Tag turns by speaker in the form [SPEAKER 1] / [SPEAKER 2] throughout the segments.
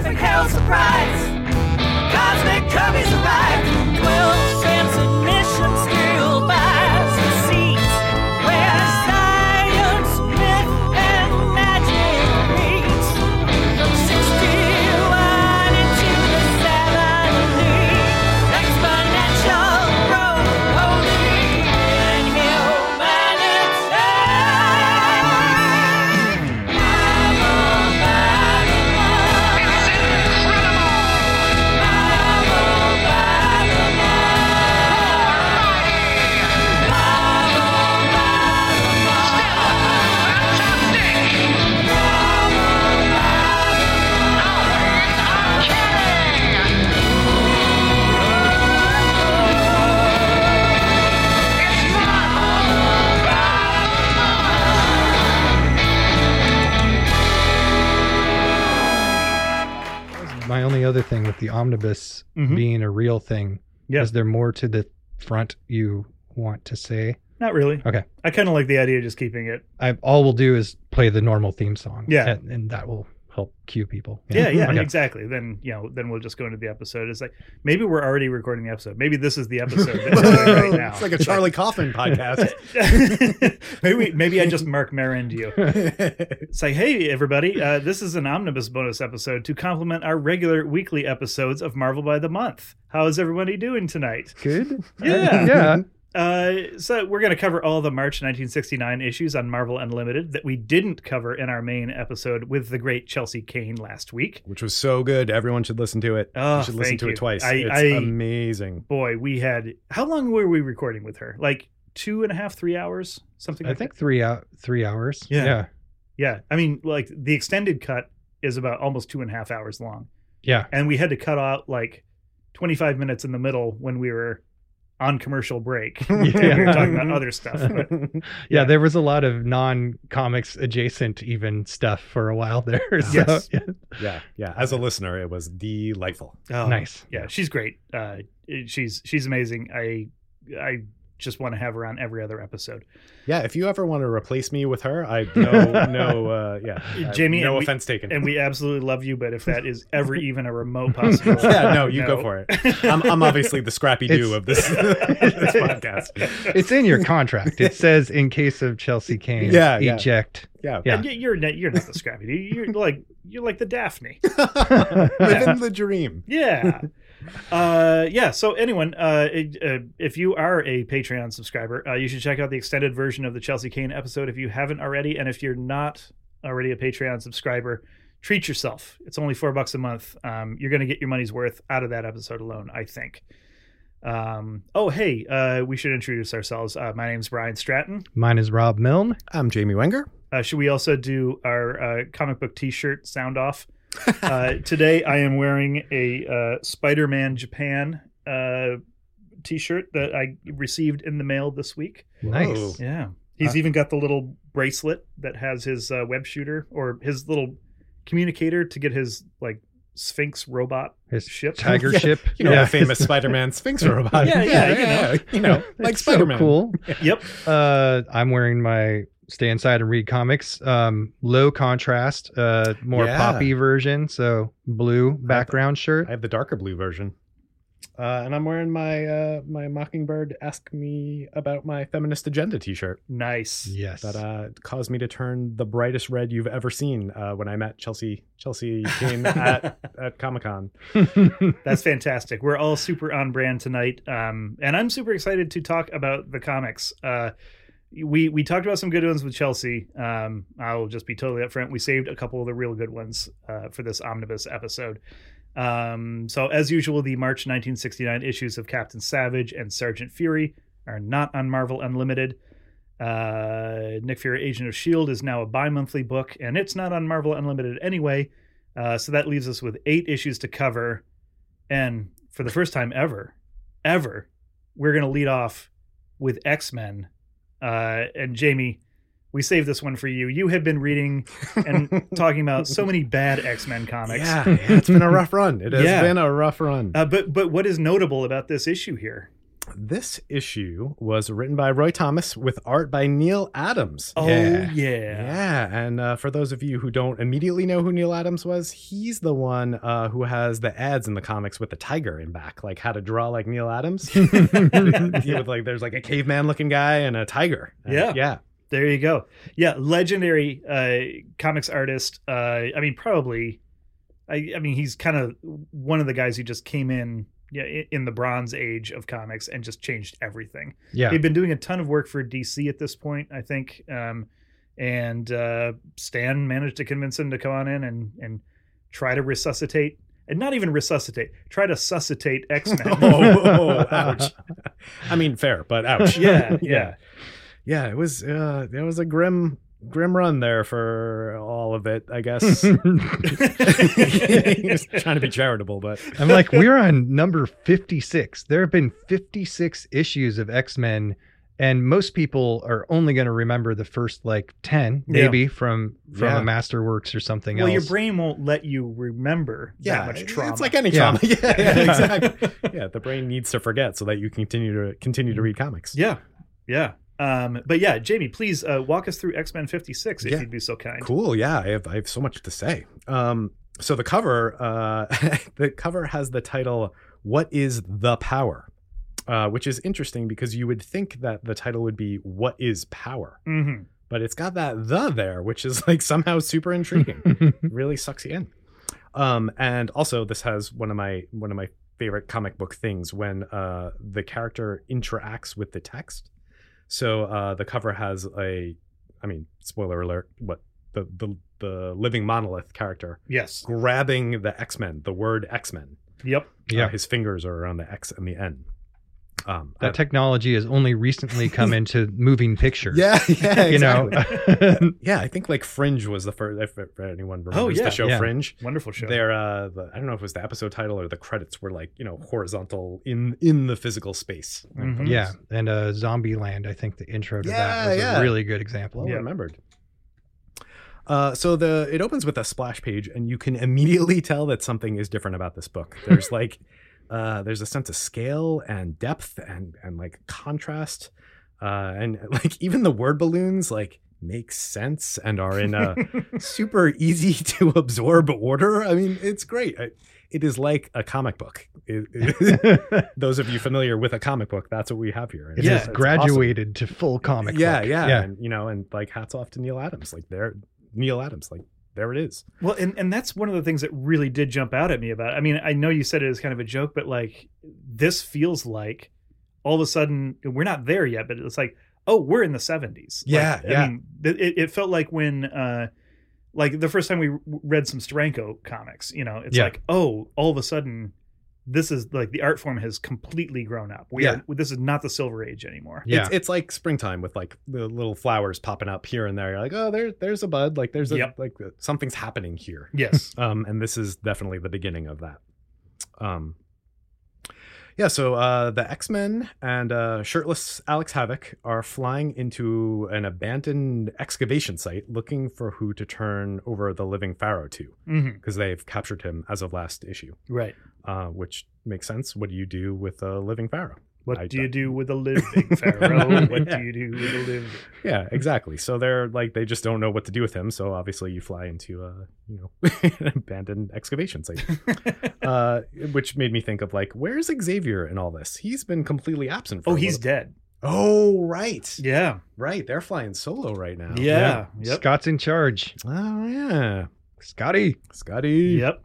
[SPEAKER 1] cosmic hell surprise. Cosmic Cubbies arrived. 12 cents admission still buys the seats where science, myth, and magic meets. From 61 into the 70, exponential growth, holy and humanity.
[SPEAKER 2] My only other thing with the omnibus being a real thing, is there more to the front you want to say?
[SPEAKER 3] Not really.
[SPEAKER 2] Okay.
[SPEAKER 3] I kind of like the idea of just keeping it.
[SPEAKER 2] All we'll do is play the normal theme song.
[SPEAKER 3] Yeah.
[SPEAKER 2] And that will help cue people.
[SPEAKER 3] Yeah,
[SPEAKER 2] Okay.
[SPEAKER 3] exactly. Then, then we'll just go into the episode. It's like, maybe we're already recording the episode. Maybe this is the episode that we're doing right now.
[SPEAKER 4] It's like a Charlie Kaufman podcast.
[SPEAKER 3] maybe I just Mark Maroned you. It's like, hey, everybody, this is an omnibus bonus episode to complement our regular weekly episodes of Marvel by the Month. How is everybody doing tonight?
[SPEAKER 2] Good.
[SPEAKER 3] Yeah.
[SPEAKER 2] Yeah.
[SPEAKER 3] So we're going to cover all the March 1969 issues on Marvel Unlimited that we didn't cover in our main episode with the great Chelsea Kane last week.
[SPEAKER 4] Which was so good. Everyone should listen to it.
[SPEAKER 3] Oh,
[SPEAKER 4] you should listen
[SPEAKER 3] thank
[SPEAKER 4] to
[SPEAKER 3] you.
[SPEAKER 4] it twice.
[SPEAKER 3] It's
[SPEAKER 4] amazing.
[SPEAKER 3] Boy, we had... How long were we recording with her? Like 2.5, 3 hours? Something like
[SPEAKER 2] I think
[SPEAKER 3] that?
[SPEAKER 2] 3 hours.
[SPEAKER 3] Yeah. Yeah. I mean, like the extended cut is about almost 2.5 hours long.
[SPEAKER 2] Yeah.
[SPEAKER 3] And we had to cut out like 25 minutes in the middle when we were on commercial break.
[SPEAKER 2] Yeah.
[SPEAKER 3] We were talking about other stuff. But,
[SPEAKER 2] Yeah, there was a lot of non-comics adjacent even stuff for a while there. So,
[SPEAKER 3] Yes.
[SPEAKER 4] Yeah. As a listener, it was delightful.
[SPEAKER 3] oh,
[SPEAKER 2] Nice.
[SPEAKER 3] Yeah, she's great. She's amazing. I just want to have her on every other episode.
[SPEAKER 4] Yeah, if you ever want to replace me with her,
[SPEAKER 3] Jamie,
[SPEAKER 4] no
[SPEAKER 3] and
[SPEAKER 4] offense taken.
[SPEAKER 3] And we absolutely love you, but if that is ever even a remote possibility,
[SPEAKER 4] Yeah, no, you go for it. I'm obviously the Scrappy Doo of this, this podcast.
[SPEAKER 2] It's in your contract. It says in case of Chelsea Kane,
[SPEAKER 4] Yeah.
[SPEAKER 2] eject.
[SPEAKER 4] Yeah.
[SPEAKER 3] And you're not the Scrappy Doo. You're like the Daphne.
[SPEAKER 4] Living the dream.
[SPEAKER 3] Yeah. So anyone, if you are a Patreon subscriber, you should check out the extended version of the Chelsea Kane episode if you haven't already. And if you're not already a Patreon subscriber, treat yourself. It's only $4 a month. You're going to get your money's worth out of that episode alone, I think. We should introduce ourselves. My name's Brian Stratton.
[SPEAKER 2] Mine is Rob Milne.
[SPEAKER 4] I'm Jamie Wenger.
[SPEAKER 3] Should we also do our comic book t-shirt sound off? Today I am wearing a Spider-Man Japan t-shirt that I received in the mail this week.
[SPEAKER 2] Nice.
[SPEAKER 3] Yeah. He's even got the little bracelet that has his web shooter or his little communicator to get his like Sphinx robot
[SPEAKER 2] His
[SPEAKER 3] ship.
[SPEAKER 2] Tiger ship.
[SPEAKER 4] The famous Spider-Man Sphinx robot.
[SPEAKER 3] Yeah.
[SPEAKER 4] Like
[SPEAKER 2] It's so
[SPEAKER 4] Spider-Man.
[SPEAKER 2] cool.
[SPEAKER 3] Yep.
[SPEAKER 2] I'm wearing my Stay Inside and Read Comics low contrast, more poppy version. So blue background shirt.
[SPEAKER 4] I have the darker blue version. And I'm wearing my my Mockingbird Ask Me About My Feminist Agenda t-shirt.
[SPEAKER 3] Nice.
[SPEAKER 2] Yes.
[SPEAKER 4] That caused me to turn the brightest red you've ever seen when I met Chelsea Kane at Comic-Con.
[SPEAKER 3] That's fantastic. We're all super on brand tonight. And I'm super excited to talk about the comics. We talked about some good ones with Chelsea. I'll just be totally upfront. We saved a couple of the real good ones for this omnibus episode. So as usual, the March 1969 issues of Captain Savage and Sergeant Fury are not on Marvel Unlimited. Nick Fury, Agent of S.H.I.E.L.D. is now a bi-monthly book, and it's not on Marvel Unlimited anyway. So that leaves us with 8 issues to cover. And for the first time ever, we're going to lead off with X-Men. And Jamie, we saved this one for you. You have been reading and talking about so many bad X-Men comics.
[SPEAKER 4] Yeah, it's been a rough run. It has been a rough run.
[SPEAKER 3] But what is notable about this issue here?
[SPEAKER 4] This issue was written by Roy Thomas with art by Neil Adams.
[SPEAKER 3] Oh,
[SPEAKER 2] Yeah.
[SPEAKER 3] yeah.
[SPEAKER 4] And for those of you who don't immediately know who Neil Adams was, he's the one who has the ads in the comics with the tiger in back, like how to draw like Neil Adams. There's like a caveman looking guy and a tiger.
[SPEAKER 3] Yeah. There you go. Yeah, legendary comics artist. I mean, he's kind of one of the guys who just came in the Bronze Age of comics and just changed everything.
[SPEAKER 2] Yeah.
[SPEAKER 3] He'd been doing a ton of work for DC at this point, I think. And Stan managed to convince him to come on in and try to resuscitate, and not even resuscitate, try to suscitate X-Men.
[SPEAKER 4] Ouch. I mean, fair, but ouch.
[SPEAKER 3] Yeah.
[SPEAKER 4] It was a grim run there for all of it, I guess. He was trying to be charitable, but
[SPEAKER 2] I'm like, we're on number 56. There have been 56 issues of X-Men, and most people are only going to remember the first like 10, maybe from a Masterworks or something else.
[SPEAKER 3] Well, your brain won't let you remember that much trauma.
[SPEAKER 4] It's like any trauma. Yeah, exactly. Yeah, the brain needs to forget so that you can continue to read comics.
[SPEAKER 3] Yeah. But yeah, Jamie, please walk us through X-Men 56 if you'd be so kind.
[SPEAKER 4] Cool. Yeah, I have so much to say. So the cover has the title "What is the Power," which is interesting because you would think that the title would be "What is Power," but it's got that "the" there, which is like somehow super intriguing. It really sucks you in. And also, this has one of my favorite comic book things when the character interacts with the text. So the cover has spoiler alert, what the living monolith character grabbing the X-Men, the word X-Men.
[SPEAKER 3] Yep.
[SPEAKER 4] His fingers are around the X and the N.
[SPEAKER 2] That technology has only recently come into moving pictures.
[SPEAKER 4] Yeah, exactly.
[SPEAKER 2] You know.
[SPEAKER 4] Yeah, I think like Fringe was the first. If anyone remembers the show Fringe,
[SPEAKER 3] wonderful show.
[SPEAKER 4] There, I don't know if it was the episode title or the credits were like horizontal in the physical space.
[SPEAKER 2] Mm-hmm. Yeah, and Zombieland. I think the intro to that was a really good example.
[SPEAKER 4] Well remembered. So it opens with a splash page, and you can immediately tell that something is different about this book. There's like. There's a sense of scale and depth and like contrast, and like even the word balloons like make sense and are in a super easy to absorb order. I mean, it's great. It is like a comic book. Those of you familiar with a comic book, that's what we have here.
[SPEAKER 2] It has graduated to full comic book.
[SPEAKER 4] Yeah. And like hats off to Neil Adams. There it is.
[SPEAKER 3] Well, and that's one of the things that really did jump out at me about it. I mean, I know you said it as kind of a joke, but like this feels like all of a sudden we're not there yet, but it's like, oh, we're in the 70s.
[SPEAKER 4] Yeah.
[SPEAKER 3] I mean, it felt like when like the first time we read some Steranko comics, it's like, oh, all of a sudden this is like the art form has completely grown up. This is not the Silver Age anymore.
[SPEAKER 4] Yeah. It's like springtime with like the little flowers popping up here and there. You're like, oh, there's a bud. Like there's something's happening here.
[SPEAKER 3] Yes.
[SPEAKER 4] And this is definitely the beginning of that. So the X-Men and shirtless Alex Havoc are flying into an abandoned excavation site looking for who to turn over the living Pharaoh to, because they've captured him as of last issue.
[SPEAKER 3] Right.
[SPEAKER 4] Which makes sense. What do you do with a living Pharaoh?
[SPEAKER 3] What do you do with a living Pharaoh? What do you do with a living?
[SPEAKER 4] Yeah, exactly. So they're like, they just don't know what to do with him. So obviously you fly into an abandoned excavation site, which made me think of like, where's Xavier in all this? He's been completely absent.
[SPEAKER 3] He's dead.
[SPEAKER 4] Oh, right.
[SPEAKER 3] Yeah.
[SPEAKER 4] Right. They're flying solo right now.
[SPEAKER 3] Yeah.
[SPEAKER 2] Yep. Scott's in charge.
[SPEAKER 4] Oh, yeah.
[SPEAKER 2] Scotty.
[SPEAKER 3] Yep.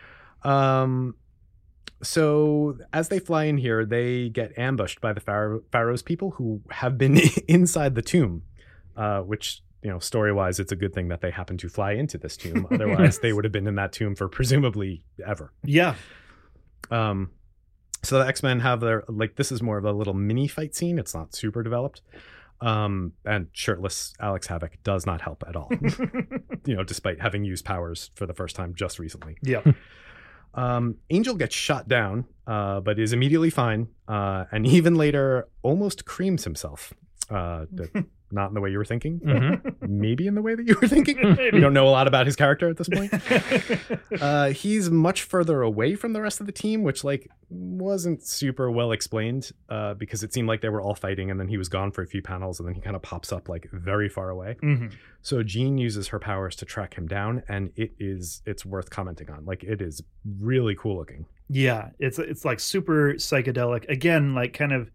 [SPEAKER 4] So as they fly in here, they get ambushed by the Pharaoh's people who have been inside the tomb, which, story-wise, it's a good thing that they happen to fly into this tomb. Otherwise, they would have been in that tomb for presumably ever.
[SPEAKER 3] Yeah.
[SPEAKER 4] So the X-Men have this is more of a little mini fight scene. It's not super developed. And shirtless Alex Havoc does not help at all, despite having used powers for the first time just recently.
[SPEAKER 3] Yeah.
[SPEAKER 4] Angel gets shot down, but is immediately fine, and even later almost creams himself. Not in the way you were thinking.
[SPEAKER 2] Mhm.
[SPEAKER 4] Maybe in the way that you were thinking. You don't know a lot about his character at this point. He's much further away from the rest of the team, which like wasn't super well explained because it seemed like they were all fighting and then he was gone for a few panels and then he kind of pops up like very far away.
[SPEAKER 3] Mhm.
[SPEAKER 4] So Jean uses her powers to track him down, and it's worth commenting on. Like, it is really cool looking.
[SPEAKER 3] Yeah, it's like super psychedelic. Again, like kind of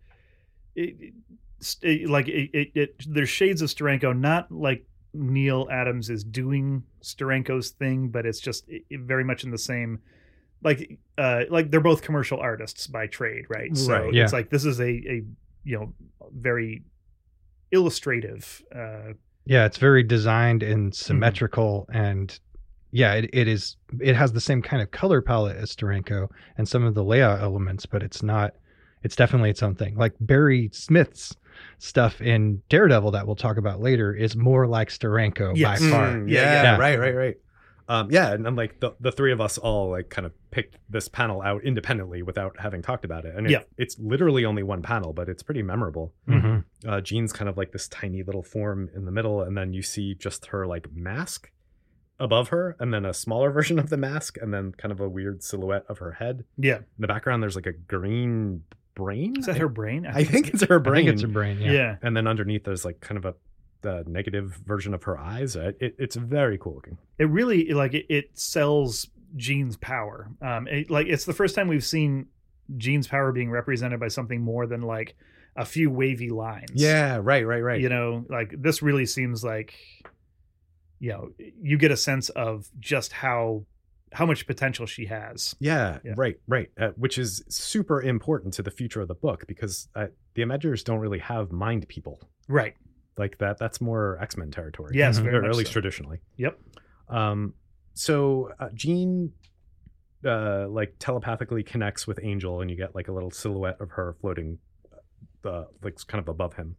[SPEAKER 3] there's shades of Steranko, not like Neil Adams is doing Steranko's thing, but it's just very much in the same, like they're both commercial artists by trade, right? So
[SPEAKER 4] Right,
[SPEAKER 2] yeah.
[SPEAKER 3] it's like this is a very illustrative.
[SPEAKER 2] Yeah, it's very designed and symmetrical, and yeah, it has the same kind of color palette as Steranko and some of the layout elements, but it's definitely its own thing. Like Barry Smith's stuff in Daredevil that we'll talk about later is more like Steranko
[SPEAKER 3] Yes.
[SPEAKER 2] by far.
[SPEAKER 4] Yeah.
[SPEAKER 2] Yeah.
[SPEAKER 4] Right. And then like the three of us all like kind of picked this panel out independently without having talked about it. And it's literally only one panel, but it's pretty memorable.
[SPEAKER 2] Mm-hmm.
[SPEAKER 4] Jean's kind of like this tiny little form in the middle, and then you see just her like mask above her, and then a smaller version of the mask, and then kind of a weird silhouette of her head.
[SPEAKER 3] Yeah,
[SPEAKER 4] In the background, there's like a green brain.
[SPEAKER 3] is that her brain?
[SPEAKER 4] I think it's her
[SPEAKER 2] I
[SPEAKER 4] brain.
[SPEAKER 2] think it's a brain. Yeah.
[SPEAKER 3] Yeah.
[SPEAKER 4] And then underneath, there's like kind of a negative version of her eyes. It's very cool looking.
[SPEAKER 3] It really it sells Jean's power. It's the first time we've seen Jean's power being represented by something more than like a few wavy lines.
[SPEAKER 4] Yeah, right.
[SPEAKER 3] You know, like this really seems like, you get a sense of just how much potential she has.
[SPEAKER 4] Yeah.
[SPEAKER 3] Yeah.
[SPEAKER 4] Right. Which is super important to the future of the book, because the Avengers don't really have mind people
[SPEAKER 3] Right.
[SPEAKER 4] like that. That's more X-Men territory.
[SPEAKER 3] Yes,
[SPEAKER 2] Mhm.
[SPEAKER 3] very
[SPEAKER 4] or
[SPEAKER 3] much
[SPEAKER 4] at least
[SPEAKER 3] so.
[SPEAKER 4] traditionally.
[SPEAKER 3] Yep.
[SPEAKER 4] So Jean like telepathically connects with Angel, and you get like a little silhouette of her floating like kind of above him.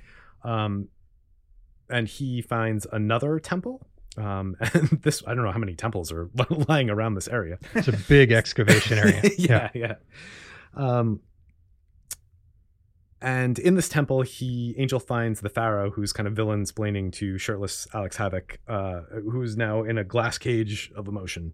[SPEAKER 4] And he finds another temple. And this, I don't know how many temples are lying around this area.
[SPEAKER 2] It's a big excavation area.
[SPEAKER 4] yeah. And in this temple, Angel finds the Pharaoh, who's kind of villain-splaining to shirtless Alex Havoc, who's now in a glass cage of emotion.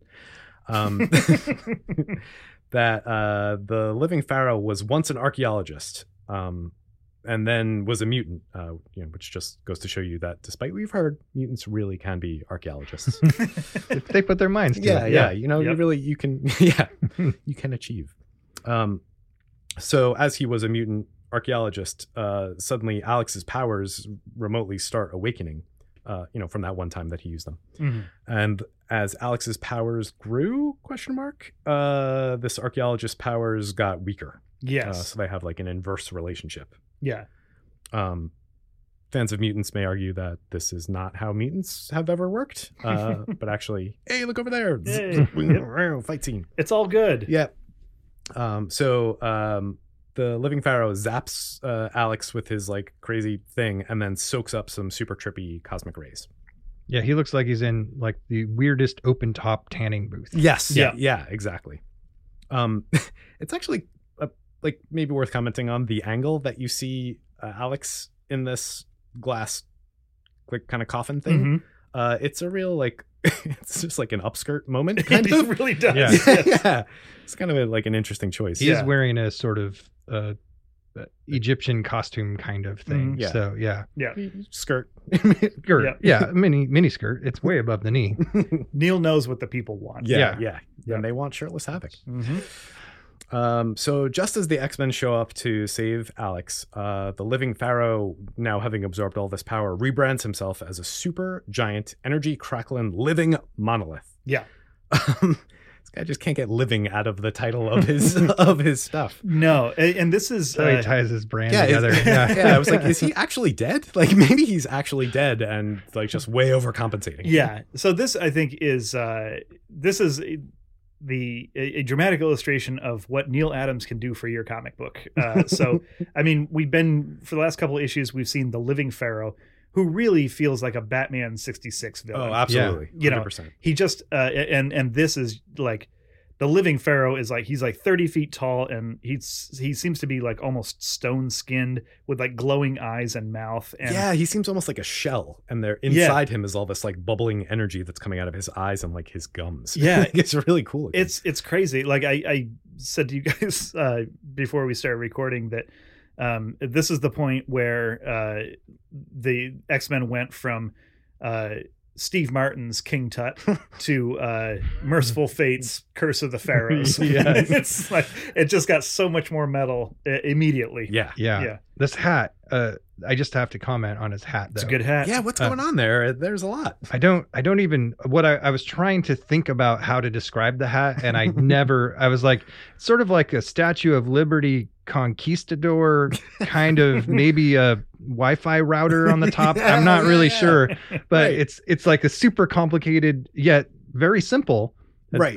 [SPEAKER 4] That the living Pharaoh was once an archaeologist, and then was a mutant, which just goes to show you that despite what you've heard, mutants really can be archaeologists.
[SPEAKER 2] If they put their minds to it.
[SPEAKER 3] Yeah.
[SPEAKER 4] You you can, you can achieve. So as he was a mutant archaeologist, suddenly Alex's powers remotely start awakening, from that one time that he used them.
[SPEAKER 3] Mhm.
[SPEAKER 4] And as Alex's powers grew, this archaeologist's powers got weaker.
[SPEAKER 3] Yes.
[SPEAKER 4] So they have like an inverse relationship.
[SPEAKER 3] Yeah.
[SPEAKER 4] Fans of mutants may argue that this is not how mutants have ever worked, but actually, hey, look over there.
[SPEAKER 3] Hey.
[SPEAKER 4] Fight scene.
[SPEAKER 3] It's all good.
[SPEAKER 4] Yeah. So the living Pharaoh zaps Alex with his like crazy thing and then soaks up some super trippy cosmic rays.
[SPEAKER 2] Yeah, he looks like he's in like the weirdest open top tanning booth.
[SPEAKER 4] Yes.
[SPEAKER 3] Yeah.
[SPEAKER 4] Yeah, exactly. It's actually like maybe worth commenting on the angle that you see Alex in this glass like kind of coffin thing.
[SPEAKER 3] Mhm.
[SPEAKER 4] It's a real like it's just like an upskirt moment kind
[SPEAKER 3] It
[SPEAKER 4] of.
[SPEAKER 3] really does.
[SPEAKER 2] Yeah.
[SPEAKER 3] Yes.
[SPEAKER 4] Yeah. It's kind of like an interesting choice.
[SPEAKER 2] He
[SPEAKER 3] Yeah.
[SPEAKER 2] is wearing a sort of Egyptian costume kind of thing.
[SPEAKER 3] Mhm.
[SPEAKER 4] Yeah.
[SPEAKER 2] So yeah,
[SPEAKER 4] Skirt.
[SPEAKER 2] skirt. Yeah, mini skirt. It's way above the knee.
[SPEAKER 3] Neil knows what the people want.
[SPEAKER 4] Yeah.
[SPEAKER 2] Yeah.
[SPEAKER 4] And they want shirtless Havoc.
[SPEAKER 3] Mhm.
[SPEAKER 4] So just as the X-Men show up to save Alex, the living Pharaoh, now having absorbed all this power, rebrands himself as a super giant energy crackling living monolith.
[SPEAKER 3] Yeah.
[SPEAKER 4] This guy just can't get living out of the title of his of his stuff.
[SPEAKER 3] No, and this is
[SPEAKER 2] So he ties his brand
[SPEAKER 4] Yeah,
[SPEAKER 2] together.
[SPEAKER 4] I was like, is he actually dead? Like maybe he's actually dead and like just way overcompensating.
[SPEAKER 3] yeah. So this I think is a dramatic illustration of what Neil Adams can do for your comic book. So I mean, for the last couple of issues, we've seen the living Pharaoh, who really feels like a Batman 66 villain.
[SPEAKER 4] Oh, absolutely.
[SPEAKER 3] You know,
[SPEAKER 4] 100%.
[SPEAKER 3] He just and this is like the living Pharaoh is like, he's like 30 feet tall, and he seems to be like almost stone skinned with like glowing eyes and mouth. And
[SPEAKER 4] yeah, he seems almost like a shell, and there inside him is all this like bubbling energy that's coming out of his eyes and like his gums.
[SPEAKER 3] Yeah,
[SPEAKER 4] it's really cool.
[SPEAKER 3] It's crazy. Like I said to you guys before we started recording that this is the point where the X-Men went from Steve Martin's King Tut to Merciful Fate's Curse of the Pharaohs.
[SPEAKER 2] Yes.
[SPEAKER 3] It's like it just got so much more metal immediately.
[SPEAKER 2] Yeah. This hat, I just have to comment on his hat, though.
[SPEAKER 3] It's a good hat.
[SPEAKER 4] Yeah, what's going on there? There's a lot.
[SPEAKER 2] I don't even, I was trying to think about how to describe the hat, and I was like, sort of like a Statue of Liberty conquistador, kind of maybe a Wi-Fi router on the top. I'm not really sure, but right. It's like a super complicated yet very simple,
[SPEAKER 4] right?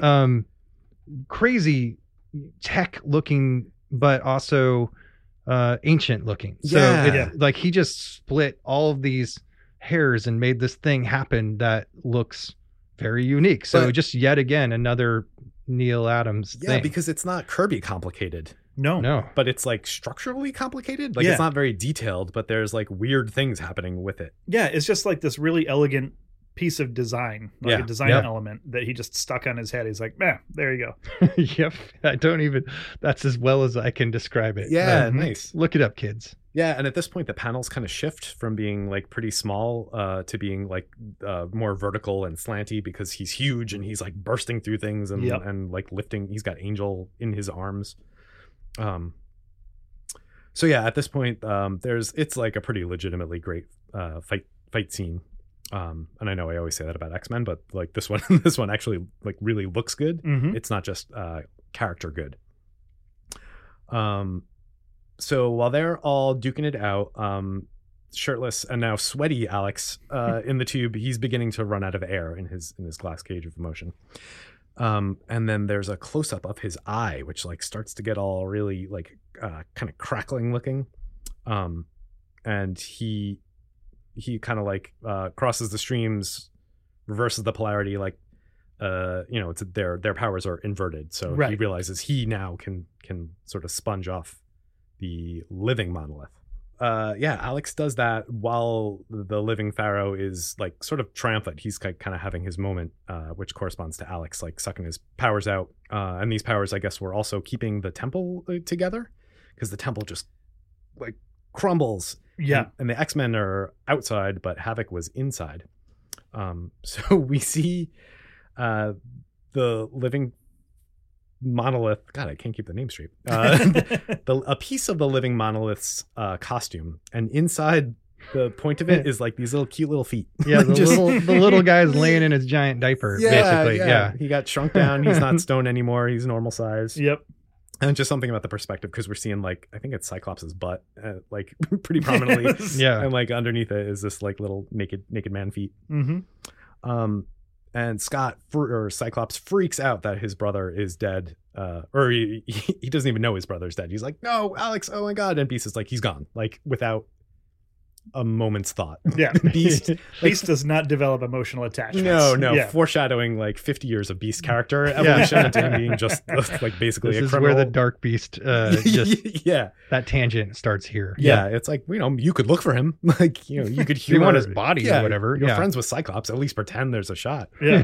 [SPEAKER 2] Crazy tech looking, but also ancient looking. So like he just split all of these hairs and made this thing happen that looks very unique. So just yet again another Neil Adams thing.
[SPEAKER 4] Because it's not Kirby complicated.
[SPEAKER 2] No.
[SPEAKER 4] But it's like structurally complicated. Like it's not very detailed, but there's like weird things happening with it.
[SPEAKER 3] Yeah, it's just like this really elegant piece of design, like a design element that he just stuck on his head. He's like, man, there you go.
[SPEAKER 2] Yep. That's as well as I can describe it.
[SPEAKER 4] Yeah, nice.
[SPEAKER 2] Look it up, kids.
[SPEAKER 4] Yeah, and at this point the panels kind of shift from being like pretty small to being like more vertical and slanty, because he's huge and he's like bursting through things and like lifting. He's got Angel in his arms. So yeah, at this point it's like a pretty legitimately great fight scene. And I know I always say that about X-Men, but like this one actually like really looks good. It's not just character good. So while they're all duking it out, shirtless and now sweaty Alex in the tube, he's beginning to run out of air in his glass cage of emotion. And then there's a close-up of his eye, which like starts to get all really like kind of crackling looking. And he kind of like crosses the streams, reverses the polarity, like it's their powers are inverted. So he realizes he now can sort of sponge off the living monolith. Alex does that while the living Pharaoh is like sort of triumphant. He's kind of having his moment, which corresponds to Alex like sucking his powers out. And these powers, I guess, were also keeping the temple together, because the temple just like crumbles.
[SPEAKER 3] Yeah.
[SPEAKER 4] And the X-Men are outside, but Havoc was inside. So we see the living monolith. God, I can't keep the name straight. A piece of the living monolith's costume, and inside the point of it is like these little cute little feet.
[SPEAKER 2] Yeah, the little guy's laying in his giant diaper. Basically. Yeah.
[SPEAKER 4] He got shrunk down. He's not stone anymore. He's normal size.
[SPEAKER 3] Yep.
[SPEAKER 4] And just something about the perspective, because we're seeing like, I think it's Cyclops' butt, like pretty prominently.
[SPEAKER 2] Yeah.
[SPEAKER 4] And like underneath it is this like little naked man feet. And Cyclops freaks out that his brother is dead. Or he doesn't even know his brother's dead. He's like, no, Alex, oh my God. And Beast is like, he's gone, like without a moment's thought.
[SPEAKER 3] Yeah. Beast does not develop emotional attachments.
[SPEAKER 4] No. Yeah. Foreshadowing like 50 years of Beast character evolution into him being just like basically
[SPEAKER 2] this
[SPEAKER 4] a
[SPEAKER 2] is
[SPEAKER 4] criminal.
[SPEAKER 2] where the Dark Beast that tangent starts here.
[SPEAKER 4] Yeah. It's like, you could look for him. Like, you could
[SPEAKER 2] you want his body or whatever.
[SPEAKER 4] You're friends with Cyclops, at least pretend there's a shot.
[SPEAKER 3] Yeah.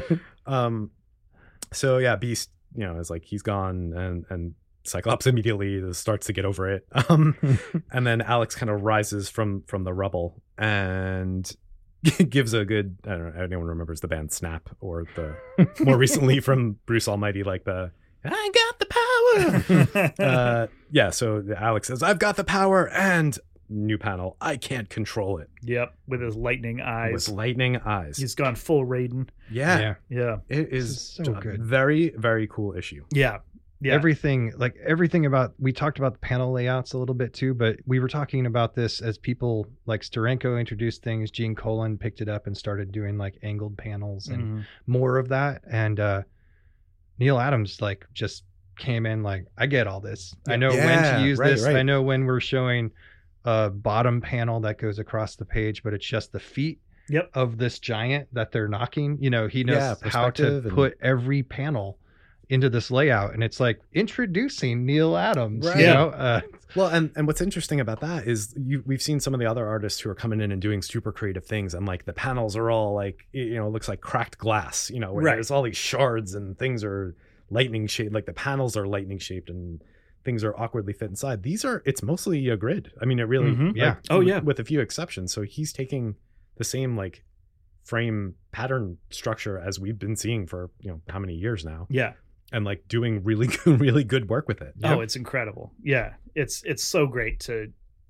[SPEAKER 4] So yeah, Beast, is like, he's gone, and Cyclops immediately starts to get over it. And then Alex kind of rises from the rubble and gives a good, I don't know, anyone remembers the band Snap, or the more recently from Bruce Almighty, like the I got the power. So Alex says, I've got the power, and new panel, I can't control it.
[SPEAKER 3] Yep, with his lightning eyes.
[SPEAKER 4] He's
[SPEAKER 3] gone full Raiden.
[SPEAKER 4] Yeah.
[SPEAKER 3] It
[SPEAKER 4] is
[SPEAKER 2] so good.
[SPEAKER 4] Very, very cool issue.
[SPEAKER 3] Yeah.
[SPEAKER 2] Everything about, we talked about the panel layouts a little bit too, but we were talking about this as people like Steranko introduced things. Gene Colan picked it up and started doing like angled panels and more of that. And Neil Adams like just came in like, I get all this. I know when to use this. Right. I know when we're showing a bottom panel that goes across the page, but it's just the feet of this giant that they're knocking. He knows how to put every panel into this layout, and it's like introducing Neil Adams.
[SPEAKER 4] Right.
[SPEAKER 2] You
[SPEAKER 3] Yeah.
[SPEAKER 2] know?
[SPEAKER 4] Well, and what's interesting about that is we've seen some of the other artists who are coming in and doing super creative things, and like the panels are all like, you know, it looks like cracked glass, you know, where
[SPEAKER 3] Right.
[SPEAKER 4] there's all these shards and things are lightning shaped, like the panels are lightning shaped and things are awkwardly fit inside. It's mostly a grid. I mean, it really,
[SPEAKER 3] Mhm.
[SPEAKER 2] Yeah.
[SPEAKER 3] Oh, yeah.
[SPEAKER 4] with a few exceptions. So he's taking the same like frame pattern structure as we've been seeing for, you know, how many years now,
[SPEAKER 3] Yeah.
[SPEAKER 4] and like doing really good work with it.
[SPEAKER 3] Oh, it's incredible. Yeah. It's so great to,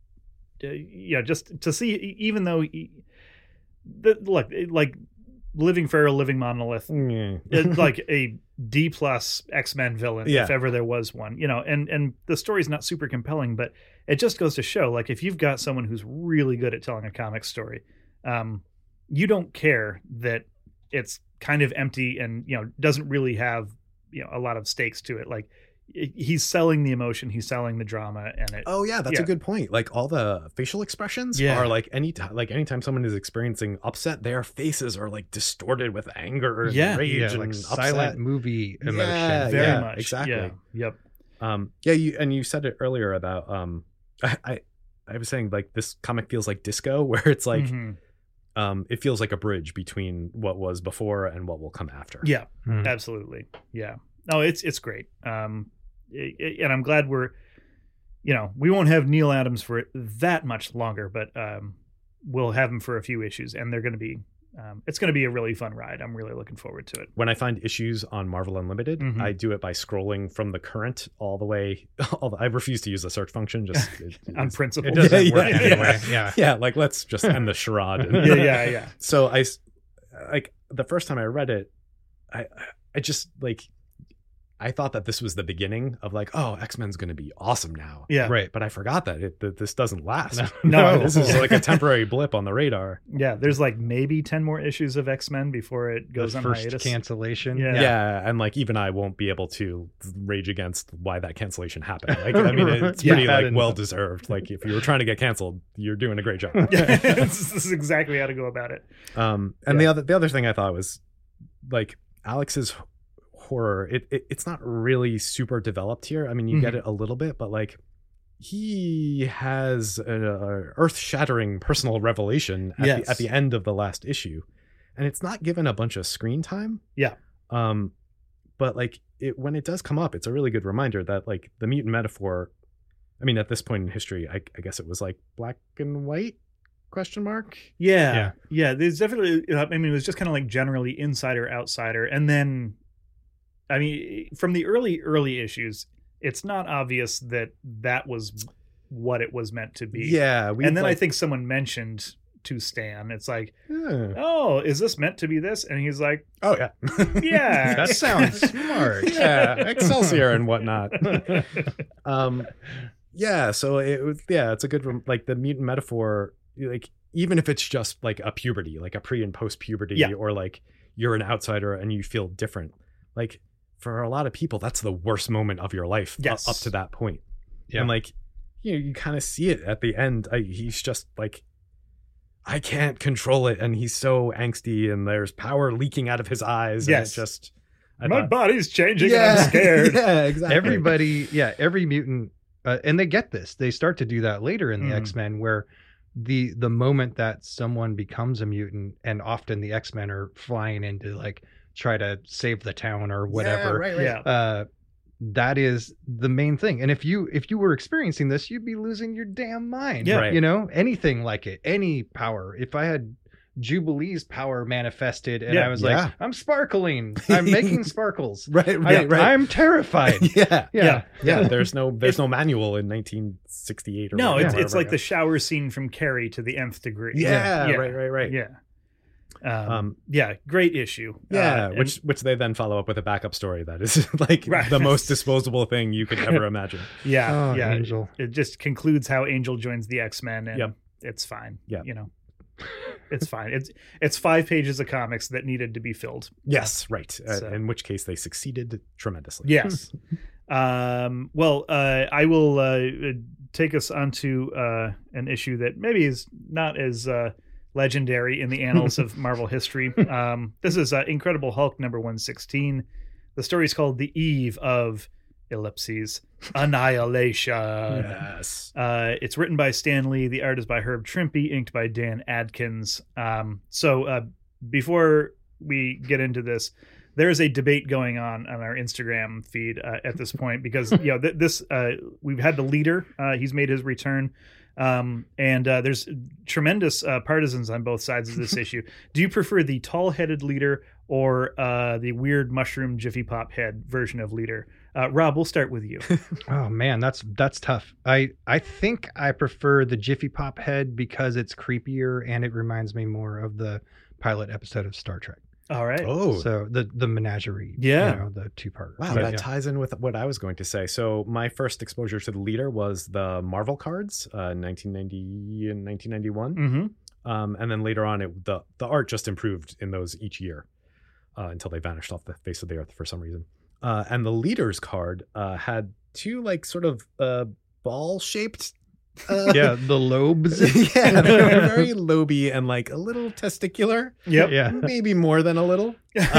[SPEAKER 3] just to see, even though, look, like Living Pharaoh, Living Monolith,
[SPEAKER 4] Yeah.
[SPEAKER 3] it's like a D+ X-Men villain,
[SPEAKER 4] Yeah.
[SPEAKER 3] if ever there was one, you know, and the story's not super compelling, but it just goes to show, like, if you've got someone who's really good at telling a comic story, you don't care that it's kind of empty and, you know, doesn't really have, you know, a lot of stakes to it. Like, he's selling the emotion, he's selling the drama, and it.
[SPEAKER 4] Oh yeah, that's
[SPEAKER 3] Yeah.
[SPEAKER 4] a good point. Like all the facial expressions
[SPEAKER 3] Yeah.
[SPEAKER 4] are like anytime someone is experiencing upset, their faces are like distorted with anger and
[SPEAKER 3] Yeah.
[SPEAKER 4] rage
[SPEAKER 2] Yeah,
[SPEAKER 4] and
[SPEAKER 2] like
[SPEAKER 4] upset.
[SPEAKER 2] silent movie emotion.
[SPEAKER 4] Yeah,
[SPEAKER 3] Very much.
[SPEAKER 4] exactly.
[SPEAKER 3] Yeah. Yep.
[SPEAKER 4] You said it earlier about I was saying like this comic feels like disco, where it's like
[SPEAKER 3] Mhm.
[SPEAKER 4] it feels like a bridge between what was before and what will come after.
[SPEAKER 3] Yeah.
[SPEAKER 2] Mhm.
[SPEAKER 3] Absolutely. Yeah. No, it's great. And I'm glad we won't have Neil Adams for that much longer, but we'll have him for a few issues, and they're going to be, it's going to be a really fun ride. I'm really looking forward to it.
[SPEAKER 4] When I find issues on Marvel Unlimited,
[SPEAKER 3] Mhm.
[SPEAKER 4] I do it by scrolling from the current all the way. I refuse to use the search function. Just
[SPEAKER 3] On principle.
[SPEAKER 2] It doesn't
[SPEAKER 4] Yeah,
[SPEAKER 2] work
[SPEAKER 4] yeah,
[SPEAKER 2] anyway. Yeah.
[SPEAKER 4] yeah, like let's just end the charade.
[SPEAKER 3] Yeah.
[SPEAKER 4] So like the first time I read it, I just like I thought that this was the beginning of like, oh, X-Men's going to be awesome now.
[SPEAKER 3] Yeah.
[SPEAKER 2] Right.
[SPEAKER 4] But I forgot that this doesn't last.
[SPEAKER 3] No.
[SPEAKER 4] This is like a temporary blip on the radar.
[SPEAKER 3] Yeah. There's like maybe 10 more issues of X-Men before it goes
[SPEAKER 2] The
[SPEAKER 3] on
[SPEAKER 2] first
[SPEAKER 3] hiatus.
[SPEAKER 2] cancellation.
[SPEAKER 3] Yeah.
[SPEAKER 4] Yeah. And like even I won't be able to rage against why that cancellation happened. Like, I mean, it's
[SPEAKER 2] Yeah.
[SPEAKER 4] pretty like
[SPEAKER 2] And-
[SPEAKER 4] well deserved. Like if you were trying to get canceled, you're doing a great job.
[SPEAKER 3] This is exactly how to go about it.
[SPEAKER 4] And
[SPEAKER 3] Yeah.
[SPEAKER 4] the other thing I thought was like Alex's horror, it's not really super developed here. I mean, you get it a little bit, but like he has an earth-shattering personal revelation at the end of the last issue, and it's not given a bunch of screen time.
[SPEAKER 3] Yeah.
[SPEAKER 4] But like when it does come up, it's a really good reminder that like the mutant metaphor, I mean, at this point in history, I guess it was like black and white ?
[SPEAKER 3] Yeah. There's definitely, I mean, it was just kind of like generally insider, outsider. And then, I mean, from the early issues, it's not obvious that was what it was meant to be.
[SPEAKER 4] Yeah.
[SPEAKER 3] And then I think someone mentioned to Stan, it's like,
[SPEAKER 4] yeah.
[SPEAKER 3] oh, is this meant to be this? And he's like,
[SPEAKER 4] Oh yeah.
[SPEAKER 3] yeah.
[SPEAKER 2] That sounds smart.
[SPEAKER 4] Yeah, Excelsior and whatnot. Yeah, so it's a good like the mutant metaphor, like even if it's just like a puberty, like a pre and post puberty, or like you're an outsider and you feel different, like for a lot of people that's the worst moment of your life up to that point.
[SPEAKER 2] Yeah.
[SPEAKER 4] And like you kind of see it at the end. He's just like, I can't control it, and he's so angsty, and there's power leaking out of his eyes. And it just
[SPEAKER 3] my body's changing and I'm scared.
[SPEAKER 4] Yeah, exactly.
[SPEAKER 2] Every mutant, and they get this. They start to do that later in the X-Men, where the moment that someone becomes a mutant, and often the X-Men are flying in to like try to save the town or whatever.
[SPEAKER 4] Yeah, right.
[SPEAKER 2] That is the main thing. And if you were experiencing this, you'd be losing your damn mind.
[SPEAKER 3] Yeah.
[SPEAKER 2] Right. You know, anything like it, any power. If I had Jubilee's power manifested and I was like, I'm sparkling, I'm making sparkles.
[SPEAKER 4] Right.
[SPEAKER 2] I'm terrified.
[SPEAKER 4] Yeah. There's no manual in 1968 or
[SPEAKER 3] no,
[SPEAKER 4] whatever.
[SPEAKER 3] it's like the shower scene from Carrie to the nth degree.
[SPEAKER 4] Right.
[SPEAKER 3] Yeah. Great issue.
[SPEAKER 4] Which they then follow up with a backup story that is like the most disposable thing you could ever imagine.
[SPEAKER 2] Angel.
[SPEAKER 3] It just concludes how Angel joins the X-Men, and it's fine.
[SPEAKER 4] Yeah,
[SPEAKER 3] you know, it's fine. It's 5 pages of comics that needed to be filled.
[SPEAKER 4] Yes, right. In which case they succeeded tremendously.
[SPEAKER 3] Yes. Well, I will take us onto an issue that maybe is not as legendary in the annals of Marvel history. This is Incredible Hulk number 116. The story is called The Eve of ellipses Annihilation.
[SPEAKER 4] Yes.
[SPEAKER 3] It's written by Stan Lee. The art is by Herb Trimpe, inked by Dan Adkins. So before we get into this, there's a debate going on our Instagram feed at this point because this we've had the leader. He's made his return. And there's tremendous partisans on both sides of this issue. Do you prefer the tall-headed leader or the weird mushroom Jiffy Pop head version of leader? Rob, we'll start with you.
[SPEAKER 2] Oh man, that's tough. I think I prefer the Jiffy Pop head because it's creepier and it reminds me more of the pilot episode of Star Trek.
[SPEAKER 3] All right.
[SPEAKER 4] Oh,
[SPEAKER 2] So the menagerie,
[SPEAKER 3] Yeah.
[SPEAKER 2] the two-parter.
[SPEAKER 4] wow,
[SPEAKER 2] But
[SPEAKER 4] that
[SPEAKER 2] yeah.
[SPEAKER 4] ties in with what I was going to say. So my first exposure to the leader was the Marvel cards, 1990 and 1991.
[SPEAKER 3] Mm-hmm.
[SPEAKER 4] And then later on, the art just improved in those each year until they vanished off the face of the earth for some reason. And the leader's card had two like sort of ball-shaped.
[SPEAKER 2] Yeah, the lobes.
[SPEAKER 4] Yeah, they were very loby and like a little testicular.
[SPEAKER 3] Yep.
[SPEAKER 2] Yeah.
[SPEAKER 4] Maybe more than a little.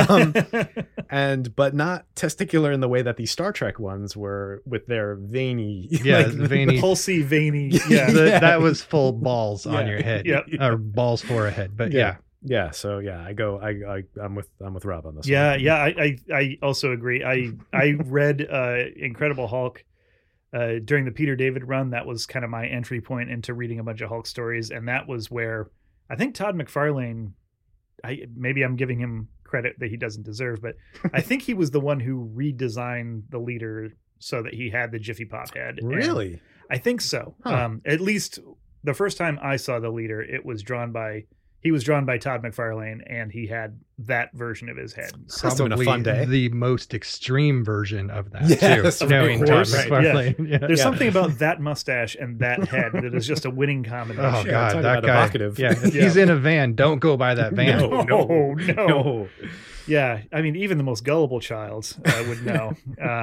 [SPEAKER 4] But not testicular in the way that the Star Trek ones were with their veiny.
[SPEAKER 2] Yeah, veiny.
[SPEAKER 3] Pulsy, veiny. Yeah.
[SPEAKER 2] That was full balls on
[SPEAKER 4] Yeah.
[SPEAKER 2] your head.
[SPEAKER 3] Yep.
[SPEAKER 2] Or balls for a head. But yeah.
[SPEAKER 4] Yeah. So yeah, I'm with Rob on this.
[SPEAKER 3] Yeah,
[SPEAKER 4] one.
[SPEAKER 3] yeah, I also agree. I read Incredible Hulk during the Peter David run. That was kind of my entry point into reading a bunch of Hulk stories, and that was where I think Todd McFarlane. Maybe I'm giving him credit that he doesn't deserve, but I think he was the one who redesigned the leader so that he had the Jiffy Pop head. And
[SPEAKER 4] Really?
[SPEAKER 3] I think so.
[SPEAKER 4] Huh.
[SPEAKER 3] At least the first time I saw the leader, he was drawn by Todd McFarlane, and he had that version of his head. So,
[SPEAKER 4] Must have been a
[SPEAKER 2] Probably
[SPEAKER 4] fun day.
[SPEAKER 2] the most extreme version of that
[SPEAKER 4] Yes,
[SPEAKER 2] too.
[SPEAKER 4] of
[SPEAKER 2] Knowing Todd
[SPEAKER 3] course.
[SPEAKER 2] McFarlane. Yeah.
[SPEAKER 3] there's something about that mustache and that head that is just a winning combination.
[SPEAKER 2] Oh
[SPEAKER 4] Sure,
[SPEAKER 2] god,
[SPEAKER 4] talk
[SPEAKER 2] that
[SPEAKER 4] about
[SPEAKER 2] guy.
[SPEAKER 4] evocative.
[SPEAKER 2] Yeah, if
[SPEAKER 3] Yeah.
[SPEAKER 2] he's in a van, don't go by that van.
[SPEAKER 3] No. Yeah, I mean, even the most gullible child would know.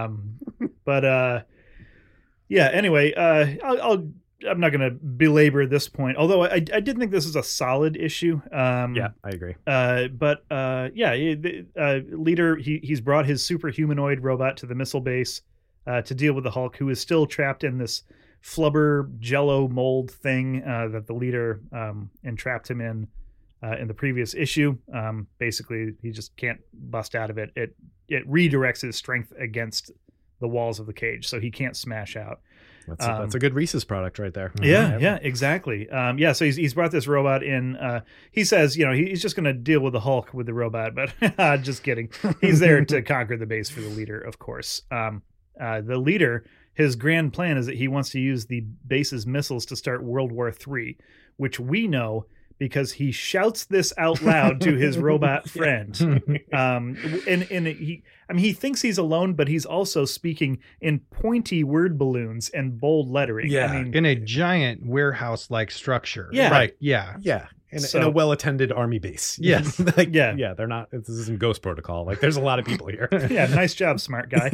[SPEAKER 3] Yeah. Anyway, I'm not going to belabor this point, although I did think this is a solid issue.
[SPEAKER 4] Yeah, I agree.
[SPEAKER 3] Leader, he's brought his superhumanoid robot to the missile base to deal with the Hulk, who is still trapped in this flubber jello mold thing that the leader entrapped him in the previous issue. Basically, he just can't bust out of it. It redirects his strength against the walls of the cage, so he can't smash out.
[SPEAKER 4] That's a good Reese's product right there.
[SPEAKER 3] Yeah, exactly. So he's brought this robot in. He says, he's just going to deal with the Hulk with the robot, but just kidding. He's there to conquer the base for the leader, of course. The leader, his grand plan is that he wants to use the base's missiles to start World War III, which we know because he shouts this out loud to his robot friend. He thinks he's alone, but he's also speaking in pointy word balloons and bold lettering.
[SPEAKER 4] Yeah.
[SPEAKER 2] In a giant warehouse-like structure.
[SPEAKER 3] Yeah.
[SPEAKER 2] Right. Yeah.
[SPEAKER 4] Yeah. In
[SPEAKER 3] So-
[SPEAKER 4] a well-attended army base.
[SPEAKER 2] Yes.
[SPEAKER 4] Yeah, they're not. This isn't Ghost Protocol. Like, there's a lot of people here.
[SPEAKER 3] Yeah, nice job, smart guy.